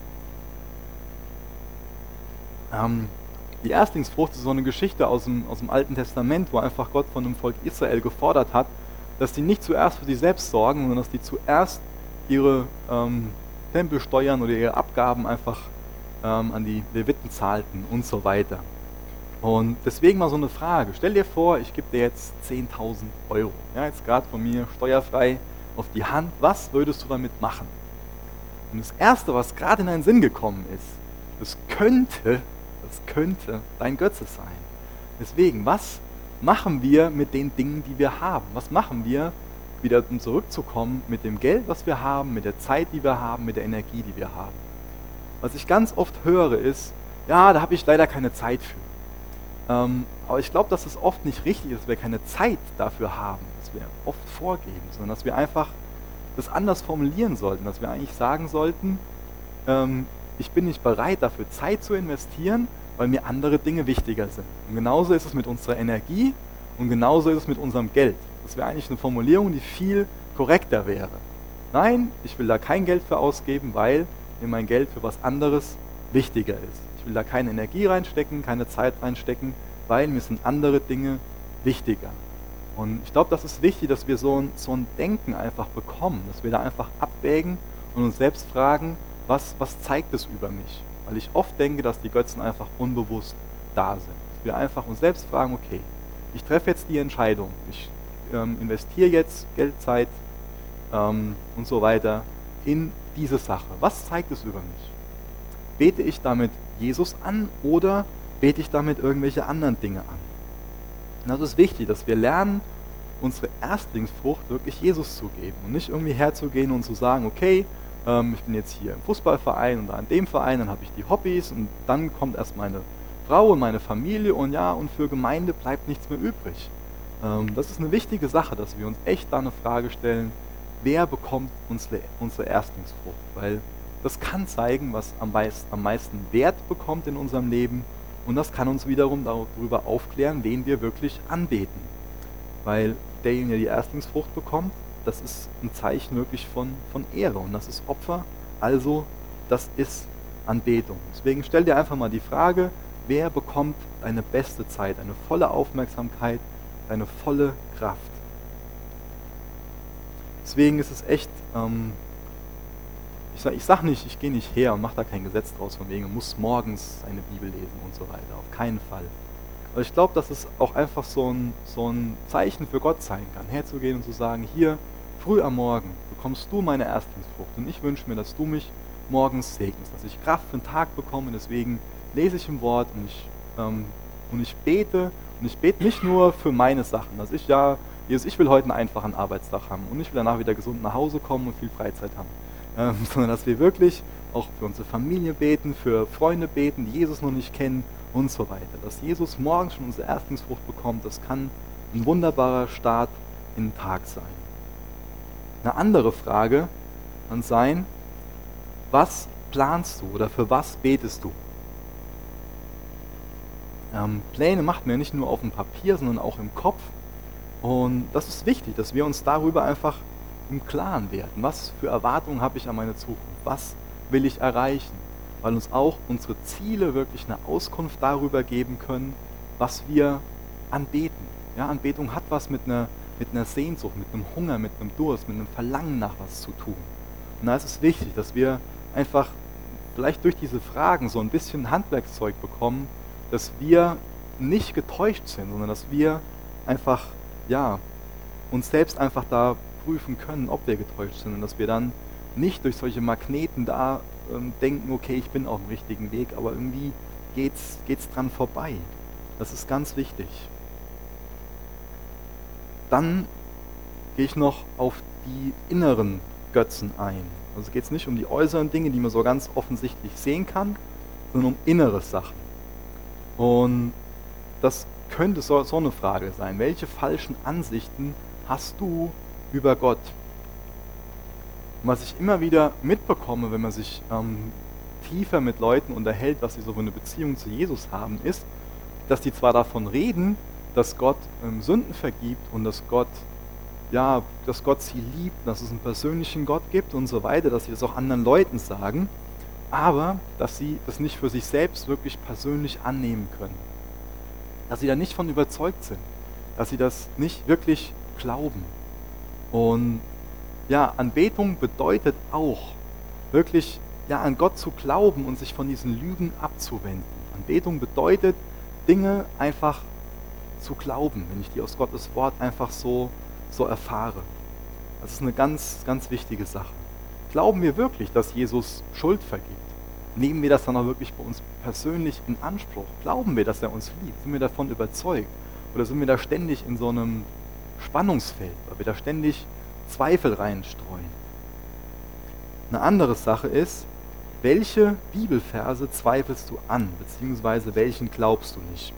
Ähm, die Erstlingsfrucht ist so eine Geschichte aus dem, aus dem Alten Testament, wo einfach Gott von dem Volk Israel gefordert hat, dass die nicht zuerst für sich selbst sorgen, sondern dass die zuerst ihre ähm, Tempelsteuern oder ihre Abgaben einfach ähm, an die Leviten zahlten und so weiter. Und deswegen mal so eine Frage. Stell dir vor, ich gebe dir jetzt zehntausend Euro. Ja, jetzt gerade von mir steuerfrei auf die Hand. Was würdest du damit machen? Und das Erste, was gerade in deinen Sinn gekommen ist, das könnte, das könnte dein Götze sein. Deswegen, was machen wir mit den Dingen, die wir haben? Was machen wir, wieder um zurückzukommen, mit dem Geld, was wir haben, mit der Zeit, die wir haben, mit der Energie, die wir haben? Was ich ganz oft höre ist, ja, da habe ich leider keine Zeit für. Ähm, aber ich glaube, dass es oft nicht richtig ist, dass wir keine Zeit dafür haben, dass wir oft vorgeben, sondern dass wir einfach das anders formulieren sollten, dass wir eigentlich sagen sollten, ähm, ich bin nicht bereit, dafür Zeit zu investieren, weil mir andere Dinge wichtiger sind. Und genauso ist es mit unserer Energie und genauso ist es mit unserem Geld. Das wäre eigentlich eine Formulierung, die viel korrekter wäre. Nein, ich will da kein Geld für ausgeben, weil mir mein Geld für was anderes wichtiger ist. Ich will da keine Energie reinstecken, keine Zeit reinstecken, weil mir sind andere Dinge wichtiger. Und ich glaube, das ist wichtig, dass wir so ein, so ein Denken einfach bekommen, dass wir da einfach abwägen und uns selbst fragen, was, was zeigt es über mich? Weil ich oft denke, dass die Götzen einfach unbewusst da sind. Dass wir einfach uns selbst fragen, okay, ich treffe jetzt die Entscheidung, ich ähm, investiere jetzt Geld, Zeit ähm, und so weiter in diese Sache. Was zeigt es über mich? Bete ich damit Jesus an oder bete ich damit irgendwelche anderen Dinge an? Und das ist wichtig, dass wir lernen, unsere Erstlingsfrucht wirklich Jesus zu geben und nicht irgendwie herzugehen und zu sagen, okay, ähm, ich bin jetzt hier im Fußballverein und da in dem Verein, dann habe ich die Hobbys und dann kommt erst meine Frau und meine Familie und ja, und für Gemeinde bleibt nichts mehr übrig. Ähm, das ist eine wichtige Sache, dass wir uns echt da eine Frage stellen, wer bekommt unsere, unsere Erstlingsfrucht? Weil das kann zeigen, was am meisten, am meisten Wert bekommt in unserem Leben und das kann uns wiederum darüber aufklären, wen wir wirklich anbeten. Weil derjenige, der die Erstlingsfrucht bekommt, das ist ein Zeichen wirklich von, von Ehre und das ist Opfer, also das ist Anbetung. Deswegen stell dir einfach mal die Frage, wer bekommt deine beste Zeit, eine volle Aufmerksamkeit, deine volle Kraft? Deswegen ist es echt, ähm, ich sage ich sag nicht, ich gehe nicht her und mache da kein Gesetz draus, von wegen, du musst morgens eine Bibel lesen und so weiter, auf keinen Fall. Aber ich glaube, dass es auch einfach so ein, so ein Zeichen für Gott sein kann, herzugehen und zu sagen, hier, früh am Morgen bekommst du meine Erstlingsfrucht und ich wünsche mir, dass du mich morgens segnest, dass ich Kraft für den Tag bekomme, deswegen lese ich im Wort und ich, ähm, und ich bete und ich bete nicht nur für meine Sachen, dass ich ja, Jesus, ich will heute einen einfachen Arbeitstag haben und ich will danach wieder gesund nach Hause kommen und viel Freizeit haben, ähm, sondern dass wir wirklich auch für unsere Familie beten, für Freunde beten, die Jesus noch nicht kennen und so weiter. Dass Jesus morgens schon unsere Erstlingsfrucht bekommt, das kann ein wunderbarer Start in den Tag sein. Eine andere Frage kann sein, was planst du oder für was betest du? Ähm, Pläne macht man ja nicht nur auf dem Papier, sondern auch im Kopf. Und das ist wichtig, dass wir uns darüber einfach im Klaren werden. Was für Erwartungen habe ich an meine Zukunft? Was will ich erreichen? Weil uns auch unsere Ziele wirklich eine Auskunft darüber geben können, was wir anbeten. Ja, Anbetung hat was mit einer, mit einer Sehnsucht, mit einem Hunger, mit einem Durst, mit einem Verlangen nach was zu tun. Und da ist es wichtig, dass wir einfach vielleicht durch diese Fragen so ein bisschen Handwerkszeug bekommen, dass wir nicht getäuscht sind, sondern dass wir einfach, ja, uns selbst einfach da prüfen können, ob wir getäuscht sind und dass wir dann nicht durch solche Magneten da ähm, denken, okay, ich bin auf dem richtigen Weg, aber irgendwie geht's, geht's dran vorbei. Das ist ganz wichtig. Dann gehe ich noch auf die inneren Götzen ein. Also geht es nicht um die äußeren Dinge, die man so ganz offensichtlich sehen kann, sondern um innere Sachen. Und das könnte so, so eine Frage sein. Welche falschen Ansichten hast du über Gott? Und was ich immer wieder mitbekomme, wenn man sich ähm, tiefer mit Leuten unterhält, was sie so für eine Beziehung zu Jesus haben, ist, dass die zwar davon reden, dass Gott ähm, Sünden vergibt und dass Gott, ja, dass Gott sie liebt, dass es einen persönlichen Gott gibt und so weiter, dass sie das auch anderen Leuten sagen, aber dass sie das nicht für sich selbst wirklich persönlich annehmen können. Dass sie da nicht von überzeugt sind, dass sie das nicht wirklich glauben. Und ja, Anbetung bedeutet auch, wirklich ja, an Gott zu glauben und sich von diesen Lügen abzuwenden. Anbetung bedeutet, Dinge einfach zu glauben, wenn ich die aus Gottes Wort einfach so, so erfahre. Das ist eine ganz, ganz wichtige Sache. Glauben wir wirklich, dass Jesus Schuld vergibt? Nehmen wir das dann auch wirklich bei uns persönlich in Anspruch? Glauben wir, dass er uns liebt? Sind wir davon überzeugt? Oder sind wir da ständig in so einem Spannungsfeld, weil wir da ständig Zweifel reinstreuen? Eine andere Sache ist, welche Bibelverse zweifelst du an, beziehungsweise welchen glaubst du nicht?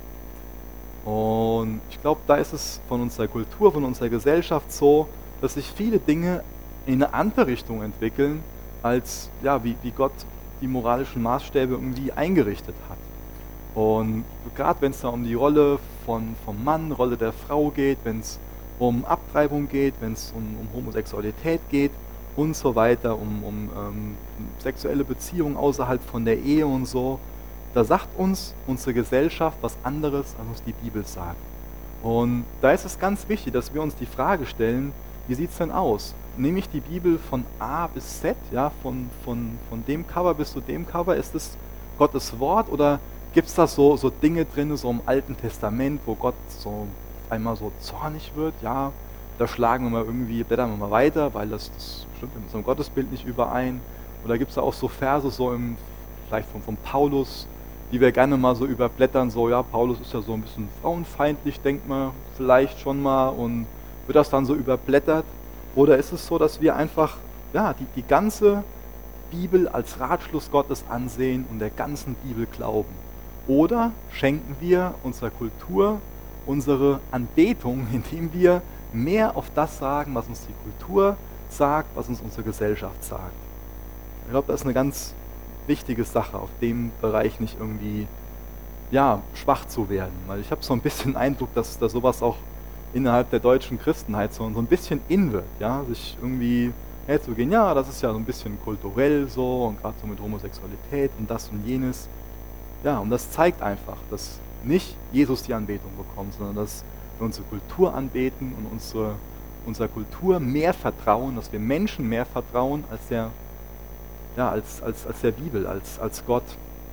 Und ich glaube, da ist es von unserer Kultur, von unserer Gesellschaft so, dass sich viele Dinge in eine andere Richtung entwickeln, als ja, wie, wie Gott die moralischen Maßstäbe irgendwie eingerichtet hat. Und gerade wenn es da um die Rolle von, vom Mann, Rolle der Frau geht, wenn es um Abtreibung geht, wenn es um, um Homosexualität geht und so weiter, um, um ähm, sexuelle Beziehungen außerhalb von der Ehe und so, da sagt uns unsere Gesellschaft was anderes, als uns die Bibel sagt. Und da ist es ganz wichtig, dass wir uns die Frage stellen, wie sieht es denn aus? Nehme ich die Bibel von A bis Z, ja, von, von, von dem Cover bis zu dem Cover, ist es Gottes Wort oder gibt es da so, so Dinge drin, so im Alten Testament, wo Gott so einmal so zornig wird, ja, da schlagen wir mal irgendwie, blättern wir mal weiter, weil das, das stimmt mit unserem Gottesbild nicht überein. Oder gibt es da auch so Verse, so im, vielleicht von, von Paulus, die wir gerne mal so überblättern, so, ja, Paulus ist ja so ein bisschen frauenfeindlich, denkt man vielleicht schon mal, und wird das dann so überblättert? Oder ist es so, dass wir einfach, ja, die, die ganze Bibel als Ratschluss Gottes ansehen und der ganzen Bibel glauben? Oder schenken wir unserer Kultur unsere Anbetung, indem wir mehr auf das sagen, was uns die Kultur sagt, was uns unsere Gesellschaft sagt? Ich glaube, das ist eine ganz wichtige Sache, auf dem Bereich nicht irgendwie, ja, schwach zu werden. Weil ich habe so ein bisschen den Eindruck, dass da sowas auch innerhalb der deutschen Christenheit so, so ein bisschen in wird, ja, sich irgendwie herzugehen, ja, das ist ja so ein bisschen kulturell so und gerade so mit Homosexualität und das und jenes. Ja, und das zeigt einfach, dass nicht Jesus die Anbetung bekommt, sondern dass wir unsere Kultur anbeten und unsere, unserer Kultur mehr vertrauen, dass wir Menschen mehr vertrauen als der, ja, als, als, als der Bibel, als, als Gott.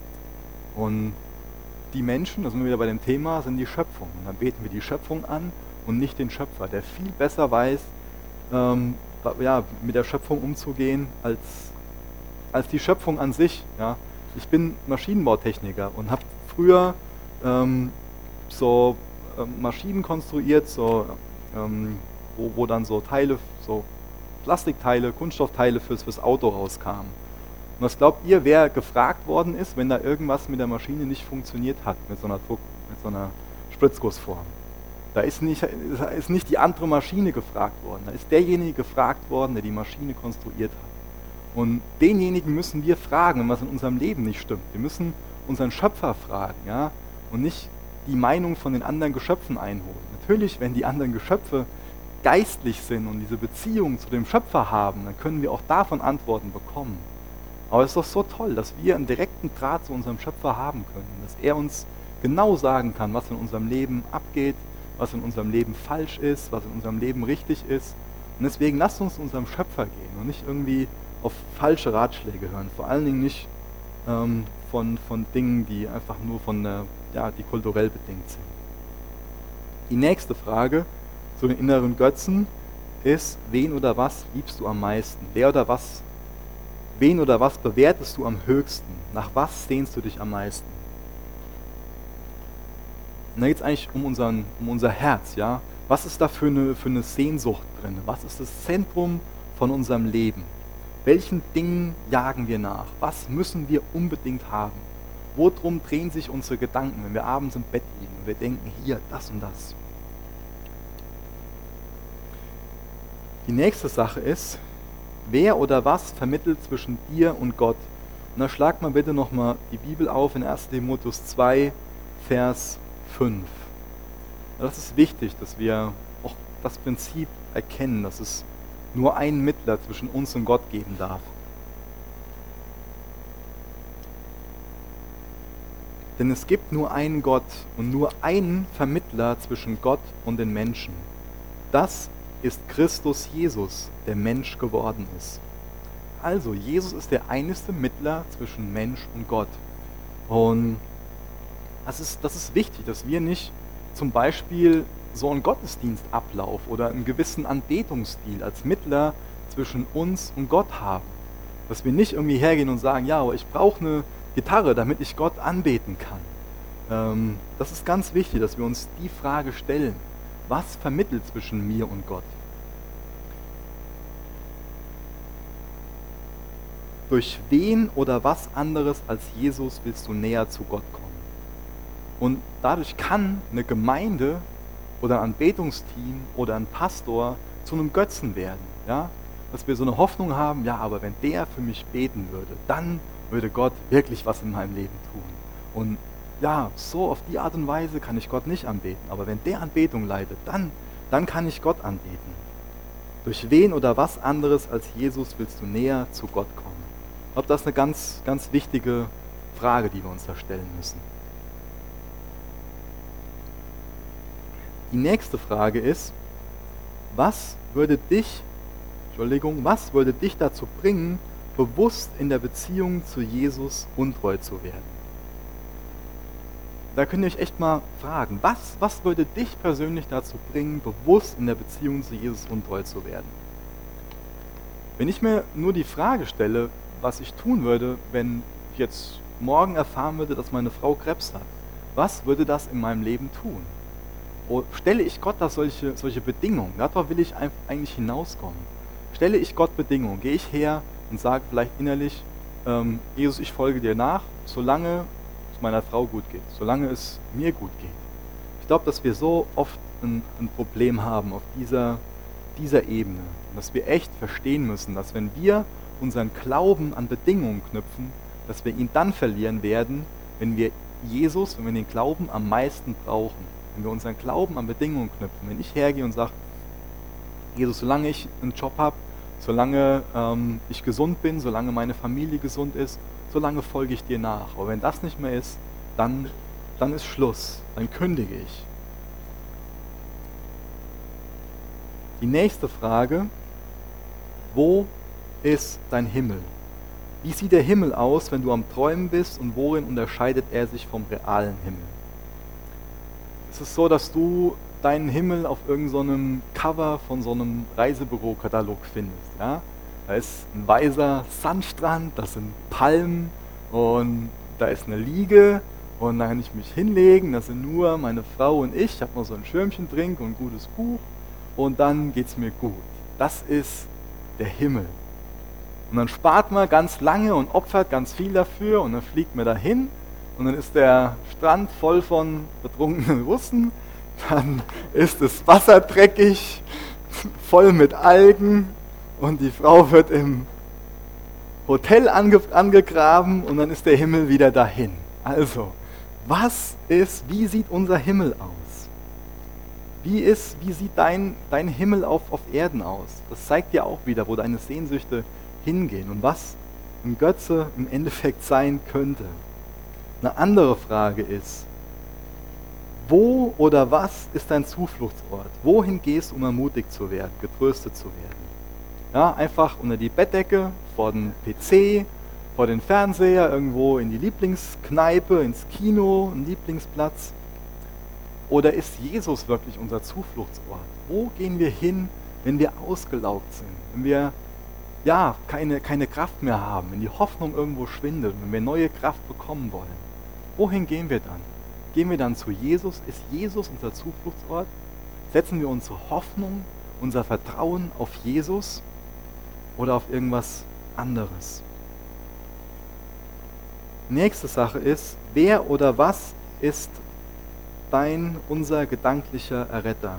Und die Menschen, da sind wir wieder bei dem Thema, sind die Schöpfung. Und dann beten wir die Schöpfung an und nicht den Schöpfer, der viel besser weiß, ähm, ja, mit der Schöpfung umzugehen, als, als die Schöpfung an sich. Ja. Ich bin Maschinenbautechniker und habe früher ähm, so ähm, Maschinen konstruiert, so, ähm, wo, wo dann so Teile, so Plastikteile, Kunststoffteile fürs, fürs Auto rauskamen. Und was glaubt ihr, wer gefragt worden ist, wenn da irgendwas mit der Maschine nicht funktioniert hat, mit so einer Druck, mit so einer Spritzgussform? Da ist nicht, da ist nicht die andere Maschine gefragt worden, da ist derjenige gefragt worden, der die Maschine konstruiert hat. Und denjenigen müssen wir fragen, wenn was in unserem Leben nicht stimmt. Wir müssen unseren Schöpfer fragen, ja, und nicht die Meinung von den anderen Geschöpfen einholen. Natürlich, wenn die anderen Geschöpfe geistlich sind und diese Beziehung zu dem Schöpfer haben, dann können wir auch davon Antworten bekommen. Aber es ist doch so toll, dass wir einen direkten Draht zu unserem Schöpfer haben können, dass er uns genau sagen kann, was in unserem Leben abgeht, was in unserem Leben falsch ist, was in unserem Leben richtig ist. Und deswegen lasst uns zu unserem Schöpfer gehen und nicht irgendwie auf falsche Ratschläge hören. Vor allen Dingen nicht ähm, von, von Dingen, die einfach nur von der, ja, die kulturell bedingt sind. Die nächste Frage zu den inneren Götzen ist, wen oder was liebst du am meisten? Wer oder was, wen oder was bewertest du am höchsten? Nach was sehnst du dich am meisten? Und da geht es eigentlich um, unseren, um unser Herz, ja. Was ist da für eine, für eine Sehnsucht drin? Was ist das Zentrum von unserem Leben? Welchen Dingen jagen wir nach? Was müssen wir unbedingt haben? Worum drehen sich unsere Gedanken, wenn wir abends im Bett liegen und wir denken, hier, das und das? Die nächste Sache ist, wer oder was vermittelt zwischen dir und Gott? Und da schlagt mal bitte nochmal die Bibel auf in erster Timotheus zwei, Vers fünf. Das ist wichtig, dass wir auch das Prinzip erkennen, dass es nur einen Mittler zwischen uns und Gott geben darf. Denn es gibt nur einen Gott und nur einen Vermittler zwischen Gott und den Menschen. Das ist Christus Jesus, der Mensch geworden ist. Also, Jesus ist der einzige Mittler zwischen Mensch und Gott. Und das ist, das ist wichtig, dass wir nicht zum Beispiel so einen Gottesdienstablauf oder einen gewissen Anbetungsstil als Mittler zwischen uns und Gott haben. Dass wir nicht irgendwie hergehen und sagen, ja, aber ich brauche eine Gitarre, damit ich Gott anbeten kann. Ähm, das ist ganz wichtig, dass wir uns die Frage stellen, was vermittelt zwischen mir und Gott? Durch wen oder was anderes als Jesus willst du näher zu Gott kommen? Und dadurch kann eine Gemeinde oder ein Anbetungsteam oder ein Pastor zu einem Götzen werden. Ja? Dass wir so eine Hoffnung haben, ja, aber wenn der für mich beten würde, dann würde Gott wirklich was in meinem Leben tun. Und ja, so auf die Art und Weise kann ich Gott nicht anbeten. Aber wenn der Anbetung leitet, dann, dann kann ich Gott anbeten. Durch wen oder was anderes als Jesus willst du näher zu Gott kommen? Ich glaube, das ist eine ganz, ganz wichtige Frage, die wir uns da stellen müssen. Die nächste Frage ist, was würde dich, Entschuldigung, was würde dich dazu bringen, bewusst in der Beziehung zu Jesus untreu zu werden? Da könnt ihr euch echt mal fragen, was, was würde dich persönlich dazu bringen, bewusst in der Beziehung zu Jesus untreu zu werden? Wenn ich mir nur die Frage stelle, was ich tun würde, wenn ich jetzt morgen erfahren würde, dass meine Frau Krebs hat, was würde das in meinem Leben tun? Oder stelle ich Gott da solche, solche Bedingungen? Darauf will ich eigentlich hinauskommen. Stelle ich Gott Bedingungen? Gehe ich her und sage vielleicht innerlich, ähm, Jesus, ich folge dir nach, solange es meiner Frau gut geht, solange es mir gut geht. Ich glaube, dass wir so oft ein, ein Problem haben auf dieser, dieser Ebene, dass wir echt verstehen müssen, dass wenn wir unseren Glauben an Bedingungen knüpfen, dass wir ihn dann verlieren werden, wenn wir Jesus, wenn wir den Glauben am meisten brauchen. Wenn wir unseren Glauben an Bedingungen knüpfen. Wenn ich hergehe und sage, Jesus, solange ich einen Job habe, solange ähm, ich gesund bin, solange meine Familie gesund ist, solange folge ich dir nach. Aber wenn das nicht mehr ist, dann, dann ist Schluss, dann kündige ich. Die nächste Frage, wo ist dein Himmel? Wie sieht der Himmel aus, wenn du am Träumen bist und worin unterscheidet er sich vom realen Himmel? Es ist so, dass du deinen Himmel auf irgendeinem Cover von so einem Reisebüro-Katalog findest. Ja? Da ist ein weißer Sandstrand, das sind Palmen und da ist eine Liege und da kann ich mich hinlegen, das sind nur meine Frau und ich, ich habe noch so ein Schirmchen trinken und ein gutes Buch und dann geht es mir gut. Das ist der Himmel. Und dann spart man ganz lange und opfert ganz viel dafür und dann fliegt man dahin und dann ist der Strand voll von betrunkenen Russen, dann ist das Wasser dreckig, voll mit Algen und die Frau wird im Hotel ange angegraben und dann ist der Himmel wieder dahin. Also, was ist, wie sieht unser Himmel aus? Wie, ist, wie sieht dein, dein Himmel auf, auf Erden aus? Das zeigt dir auch wieder, wo deine Sehnsüchte hingehen und was ein Götze im Endeffekt sein könnte. Eine andere Frage ist, wo oder was ist dein Zufluchtsort? Wohin gehst du, um ermutigt zu werden, getröstet zu werden? Ja, einfach unter die Bettdecke, vor den P C, vor den Fernseher, irgendwo in die Lieblingskneipe, ins Kino, ein Lieblingsplatz. Oder ist Jesus wirklich unser Zufluchtsort? Wo gehen wir hin, wenn wir ausgelaugt sind, wenn wir ja, keine, keine Kraft mehr haben, wenn die Hoffnung irgendwo schwindet, wenn wir neue Kraft bekommen wollen? Wohin gehen wir dann? Gehen wir dann zu Jesus? Ist Jesus unser Zufluchtsort? Setzen wir unsere Hoffnung, unser Vertrauen auf Jesus oder auf irgendwas anderes? Nächste Sache ist, wer oder was ist dein, unser gedanklicher Erretter?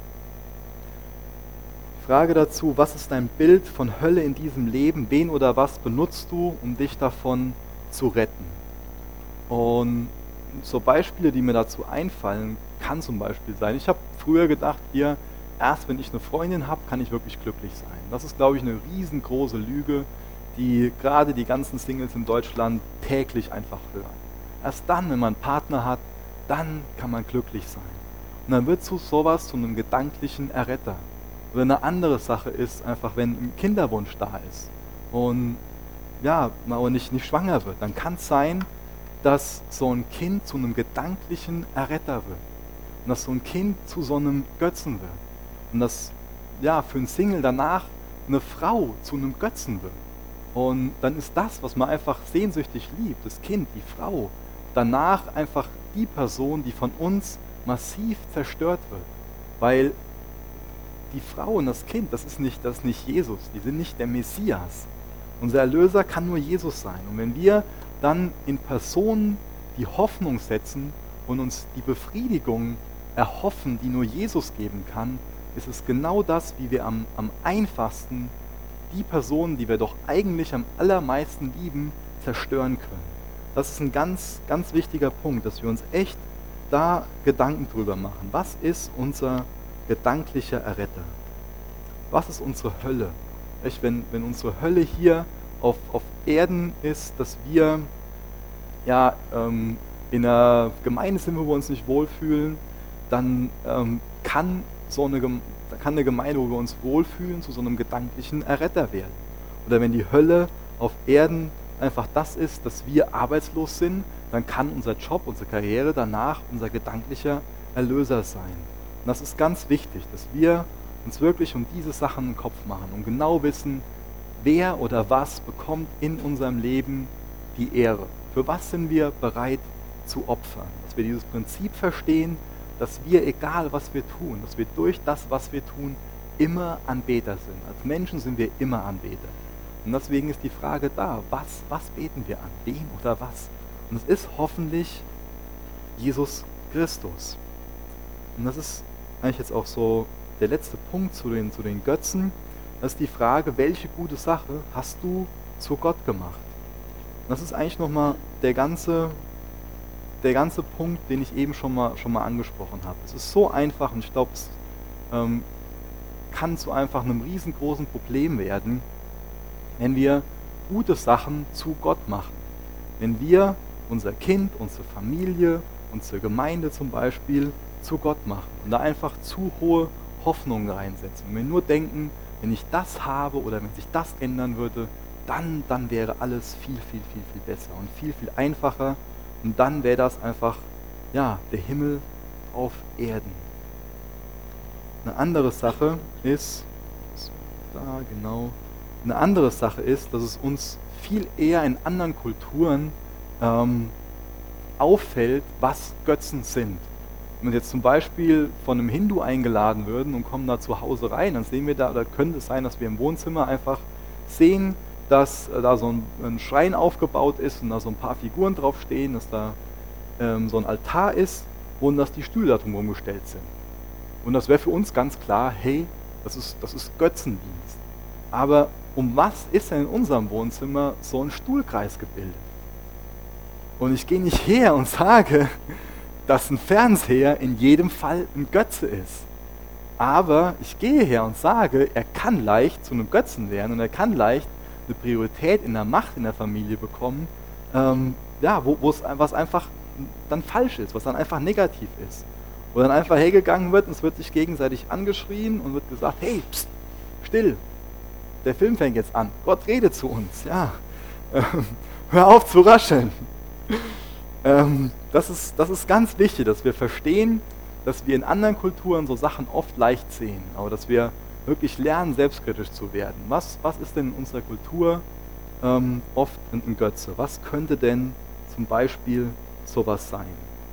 Frage dazu, was ist dein Bild von Hölle in diesem Leben? Wen oder was benutzt du, um dich davon zu retten? Und so Beispiele, die mir dazu einfallen, kann zum Beispiel sein, ich habe früher gedacht, hier, erst wenn ich eine Freundin habe, kann ich wirklich glücklich sein. Das ist, glaube ich, eine riesengroße Lüge, die gerade die ganzen Singles in Deutschland täglich einfach hören. Erst dann, wenn man einen Partner hat, dann kann man glücklich sein. Und dann wird so sowas zu einem gedanklichen Erretter. Oder eine andere Sache ist einfach, wenn ein Kinderwunsch da ist und ja, man aber nicht, nicht schwanger wird, dann kann es sein, dass so ein Kind zu einem gedanklichen Erretter wird. Und dass so ein Kind zu so einem Götzen wird. Und dass ja, für einen Single danach eine Frau zu einem Götzen wird. Und dann ist das, was man einfach sehnsüchtig liebt, das Kind, die Frau, danach einfach die Person, die von uns massiv zerstört wird. Weil die Frau und das Kind, das ist nicht, das ist nicht Jesus, die sind nicht der Messias. Unser Erlöser kann nur Jesus sein. Und wenn wir dann in Personen die Hoffnung setzen und uns die Befriedigung erhoffen, die nur Jesus geben kann, ist es genau das, wie wir am, am einfachsten die Personen, die wir doch eigentlich am allermeisten lieben, zerstören können. Das ist ein ganz, ganz wichtiger Punkt, dass wir uns echt da Gedanken drüber machen. Was ist unser gedanklicher Erretter? Was ist unsere Hölle? Echt, wenn, wenn unsere Hölle hier auf, auf Erden ist, dass wir ja, ähm, in einer Gemeinde sind, wo wir uns nicht wohlfühlen, dann ähm, kann so eine, Gem- kann eine Gemeinde, wo wir uns wohlfühlen, zu so einem gedanklichen Erretter werden. Oder wenn die Hölle auf Erden einfach das ist, dass wir arbeitslos sind, dann kann unser Job, unsere Karriere danach unser gedanklicher Erlöser sein. Und das ist ganz wichtig, dass wir uns wirklich um diese Sachen im Kopf machen und genau wissen, wer oder was bekommt in unserem Leben die Ehre. Für was sind wir bereit zu opfern? Dass wir dieses Prinzip verstehen, dass wir, egal was wir tun, dass wir durch das, was wir tun, immer Anbeter sind. Als Menschen sind wir immer Anbeter. Und deswegen ist die Frage da, was, was beten wir an? Wen oder was? Und es ist hoffentlich Jesus Christus. Und das ist eigentlich jetzt auch so der letzte Punkt zu den, zu den Götzen. Das ist die Frage, welche gute Sache hast du zu Gott gemacht? Und das ist eigentlich nochmal der ganze, der ganze Punkt, den ich eben schon mal, schon mal angesprochen habe. Es ist so einfach und ich glaube, es ähm, kann zu einfach einem riesengroßen Problem werden, wenn wir gute Sachen zu Gott machen. Wenn wir unser Kind, unsere Familie, unsere Gemeinde zum Beispiel zu Gott machen und da einfach zu hohe Hoffnungen reinsetzen. Und wir nur denken, wenn ich das habe oder wenn sich das ändern würde, dann, dann wäre alles viel, viel, viel, viel besser und viel, viel einfacher. Und dann wäre das einfach, ja, der Himmel auf Erden. Eine andere Sache ist, da genau, eine andere Sache ist, dass es uns viel eher in anderen Kulturen ähm, auffällt, was Götzen sind. Wenn wir jetzt zum Beispiel von einem Hindu eingeladen würden und kommen da zu Hause rein, dann sehen wir da, oder könnte es sein, dass wir im Wohnzimmer einfach sehen, dass äh, da so ein, ein Schrein aufgebaut ist und da so ein paar Figuren drauf stehen, dass da ähm, so ein Altar ist und dass die Stühle da drumherum gestellt sind. Und das wäre für uns ganz klar, hey, das ist, das ist Götzendienst. Aber um was ist denn in unserem Wohnzimmer so ein Stuhlkreis gebildet? Und ich gehe nicht her und sage, dass ein Fernseher in jedem Fall ein Götze ist. Aber ich gehe her und sage, er kann leicht zu einem Götzen werden und er kann leicht eine Priorität in der Macht in der Familie bekommen, ähm, ja, wo, wo es was einfach dann falsch ist, was dann einfach negativ ist. Wo dann einfach hergegangen wird und es wird sich gegenseitig angeschrien und wird gesagt, hey, pst, still, der Film fängt jetzt an, Gott redet zu uns, ja, ähm, hör auf zu rascheln. Ähm, das ist, das ist ganz wichtig, dass wir verstehen, dass wir in anderen Kulturen so Sachen oft leicht sehen, aber dass wir wirklich lernen, selbstkritisch zu werden. Was, was ist denn in unserer Kultur ähm, oft ein Götze? Was könnte denn zum Beispiel sowas sein?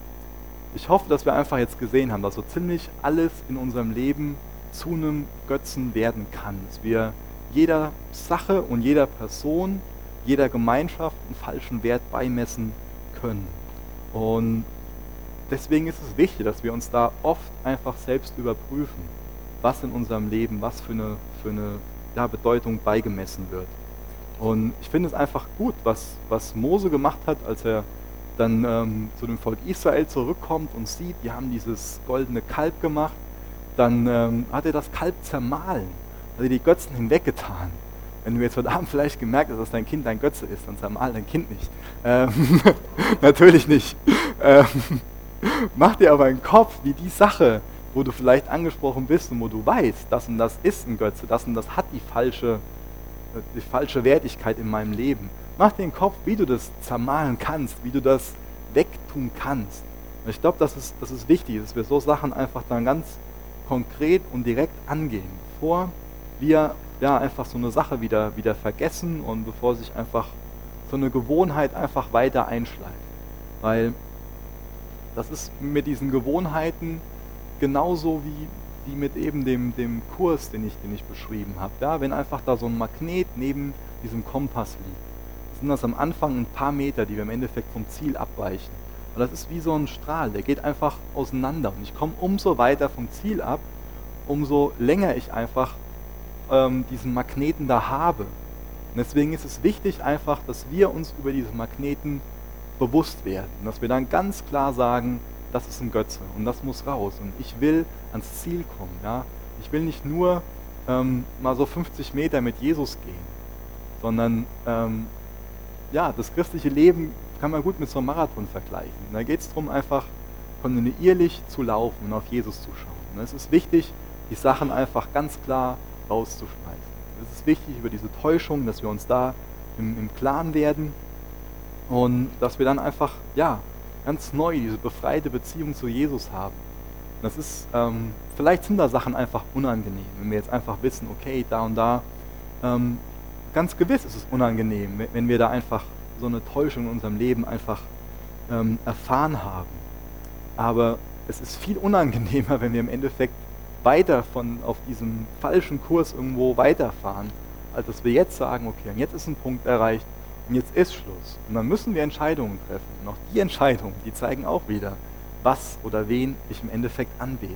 Ich hoffe, dass wir einfach jetzt gesehen haben, dass so ziemlich alles in unserem Leben zu einem Götzen werden kann. Dass wir jeder Sache und jeder Person, jeder Gemeinschaft einen falschen Wert beimessen können. Und deswegen ist es wichtig, dass wir uns da oft einfach selbst überprüfen, was in unserem Leben, was für eine, für eine ja, Bedeutung beigemessen wird. Und ich finde es einfach gut, was, was Mose gemacht hat, als er dann ähm, zu dem Volk Israel zurückkommt und sieht, die haben dieses goldene Kalb gemacht, dann ähm, hat er das Kalb zermahlen, hat er die Götzen hinweggetan. Wenn du jetzt heute Abend vielleicht gemerkt hast, dass dein Kind dein Götze ist, dann zermal dein Kind nicht. Ähm, natürlich nicht. Ähm, mach dir aber einen Kopf, wie die Sache, wo du vielleicht angesprochen bist und wo du weißt, das und das ist ein Götze, das und das hat die falsche, die falsche Wertigkeit in meinem Leben. Mach dir einen Kopf, wie du das zermahlen kannst, wie du das wegtun kannst. Und ich glaube, das ist, das ist wichtig, dass wir so Sachen einfach dann ganz konkret und direkt angehen, bevor wir ja, einfach so eine Sache wieder, wieder vergessen und bevor sich einfach so eine Gewohnheit einfach weiter einschleift. Weil das ist mit diesen Gewohnheiten genauso wie, wie mit eben dem, dem Kurs, den ich, den ich beschrieben habe. Ja, wenn einfach da so ein Magnet neben diesem Kompass liegt, sind das am Anfang ein paar Meter, die wir im Endeffekt vom Ziel abweichen. Und das ist wie so ein Strahl, der geht einfach auseinander. Und ich komme umso weiter vom Ziel ab, umso länger ich einfach ähm, diesen Magneten da habe. Und deswegen ist es wichtig einfach, dass wir uns über diese Magneten bewusst werden. Und dass wir dann ganz klar sagen, das ist ein Götze und das muss raus. Und ich will ans Ziel kommen. Ja? Ich will nicht nur ähm, mal so fünfzig Meter mit Jesus gehen, sondern ähm, ja, das christliche Leben kann man gut mit so einem Marathon vergleichen. Da geht es darum, einfach kontinuierlich zu laufen und auf Jesus zu schauen. Und es ist wichtig, die Sachen einfach ganz klar rauszuschmeißen. Es ist wichtig über diese Täuschung, dass wir uns da im, im Klaren werden und dass wir dann einfach, ja, ganz neu diese befreite Beziehung zu Jesus haben. Und das ist, ähm, vielleicht sind da Sachen einfach unangenehm, wenn wir jetzt einfach wissen, okay, da und da, ähm, ganz gewiss ist es unangenehm, wenn wir da einfach so eine Täuschung in unserem Leben einfach ähm, erfahren haben. Aber es ist viel unangenehmer, wenn wir im Endeffekt weiter von auf diesem falschen Kurs irgendwo weiterfahren, als dass wir jetzt sagen, okay, und jetzt ist ein Punkt erreicht und jetzt ist Schluss. Und dann müssen wir Entscheidungen treffen. Und auch die Entscheidungen, die zeigen auch wieder, was oder wen ich im Endeffekt anbete.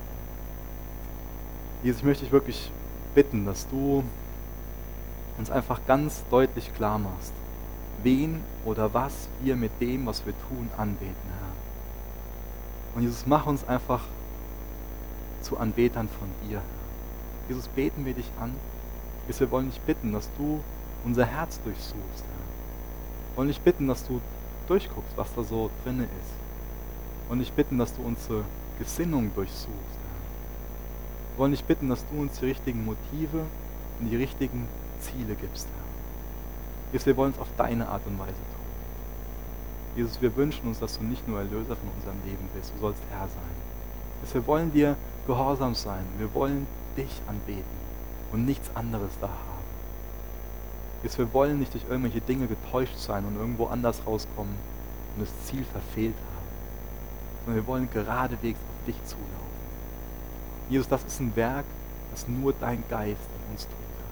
Jesus, ich möchte dich wirklich bitten, dass du uns einfach ganz deutlich klar machst, wen oder was wir mit dem, was wir tun, anbeten, Herr. Und Jesus, mach uns einfach zu Anbetern von dir. Jesus, beten wir dich an. Jesus, wir wollen dich bitten, dass du unser Herz durchsuchst, Herr. Wir wollen dich bitten, dass du durchguckst, was da so drin ist. Wir wollen dich bitten, dass du unsere Gesinnung durchsuchst, Herr. Wir wollen dich bitten, dass du uns die richtigen Motive und die richtigen Ziele gibst, Herr. Jesus, wir wollen es auf deine Art und Weise tun. Jesus, wir wünschen uns, dass du nicht nur Erlöser von unserem Leben bist, du sollst Herr sein. Jesus, wir wollen dir gehorsam sein, wir wollen dich anbeten und nichts anderes da haben. Jesus, wir wollen nicht durch irgendwelche Dinge getäuscht sein und irgendwo anders rauskommen und das Ziel verfehlt haben, sondern wir wollen geradewegs auf dich zulaufen. Jesus, das ist ein Werk, das nur dein Geist in uns tun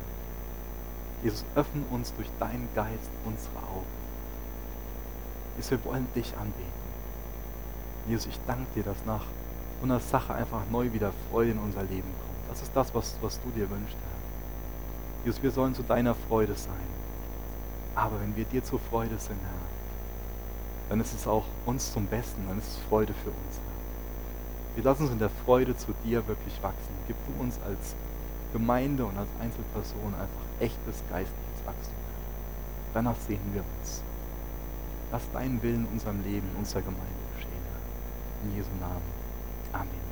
kann. Jesus, öffne uns durch deinen Geist unsere Augen. Jesus, wir wollen dich anbeten. Jesus, ich danke dir, dass nach so einer Sache einfach neu wieder Freude in unser Leben kommt. Das ist das, was, was du dir wünschst, Herr. Jesus, wir sollen zu deiner Freude sein. Aber wenn wir dir zur Freude sind, Herr, dann ist es auch uns zum Besten, dann ist es Freude für uns, Herr. Wir lassen uns in der Freude zu dir wirklich wachsen. Gib du uns als Gemeinde und als Einzelperson einfach echtes geistliches Wachstum. Danach sehen wir uns. Lass deinen Willen in unserem Leben, in unserer Gemeinde geschehen, Herr. In Jesu Namen. Amen.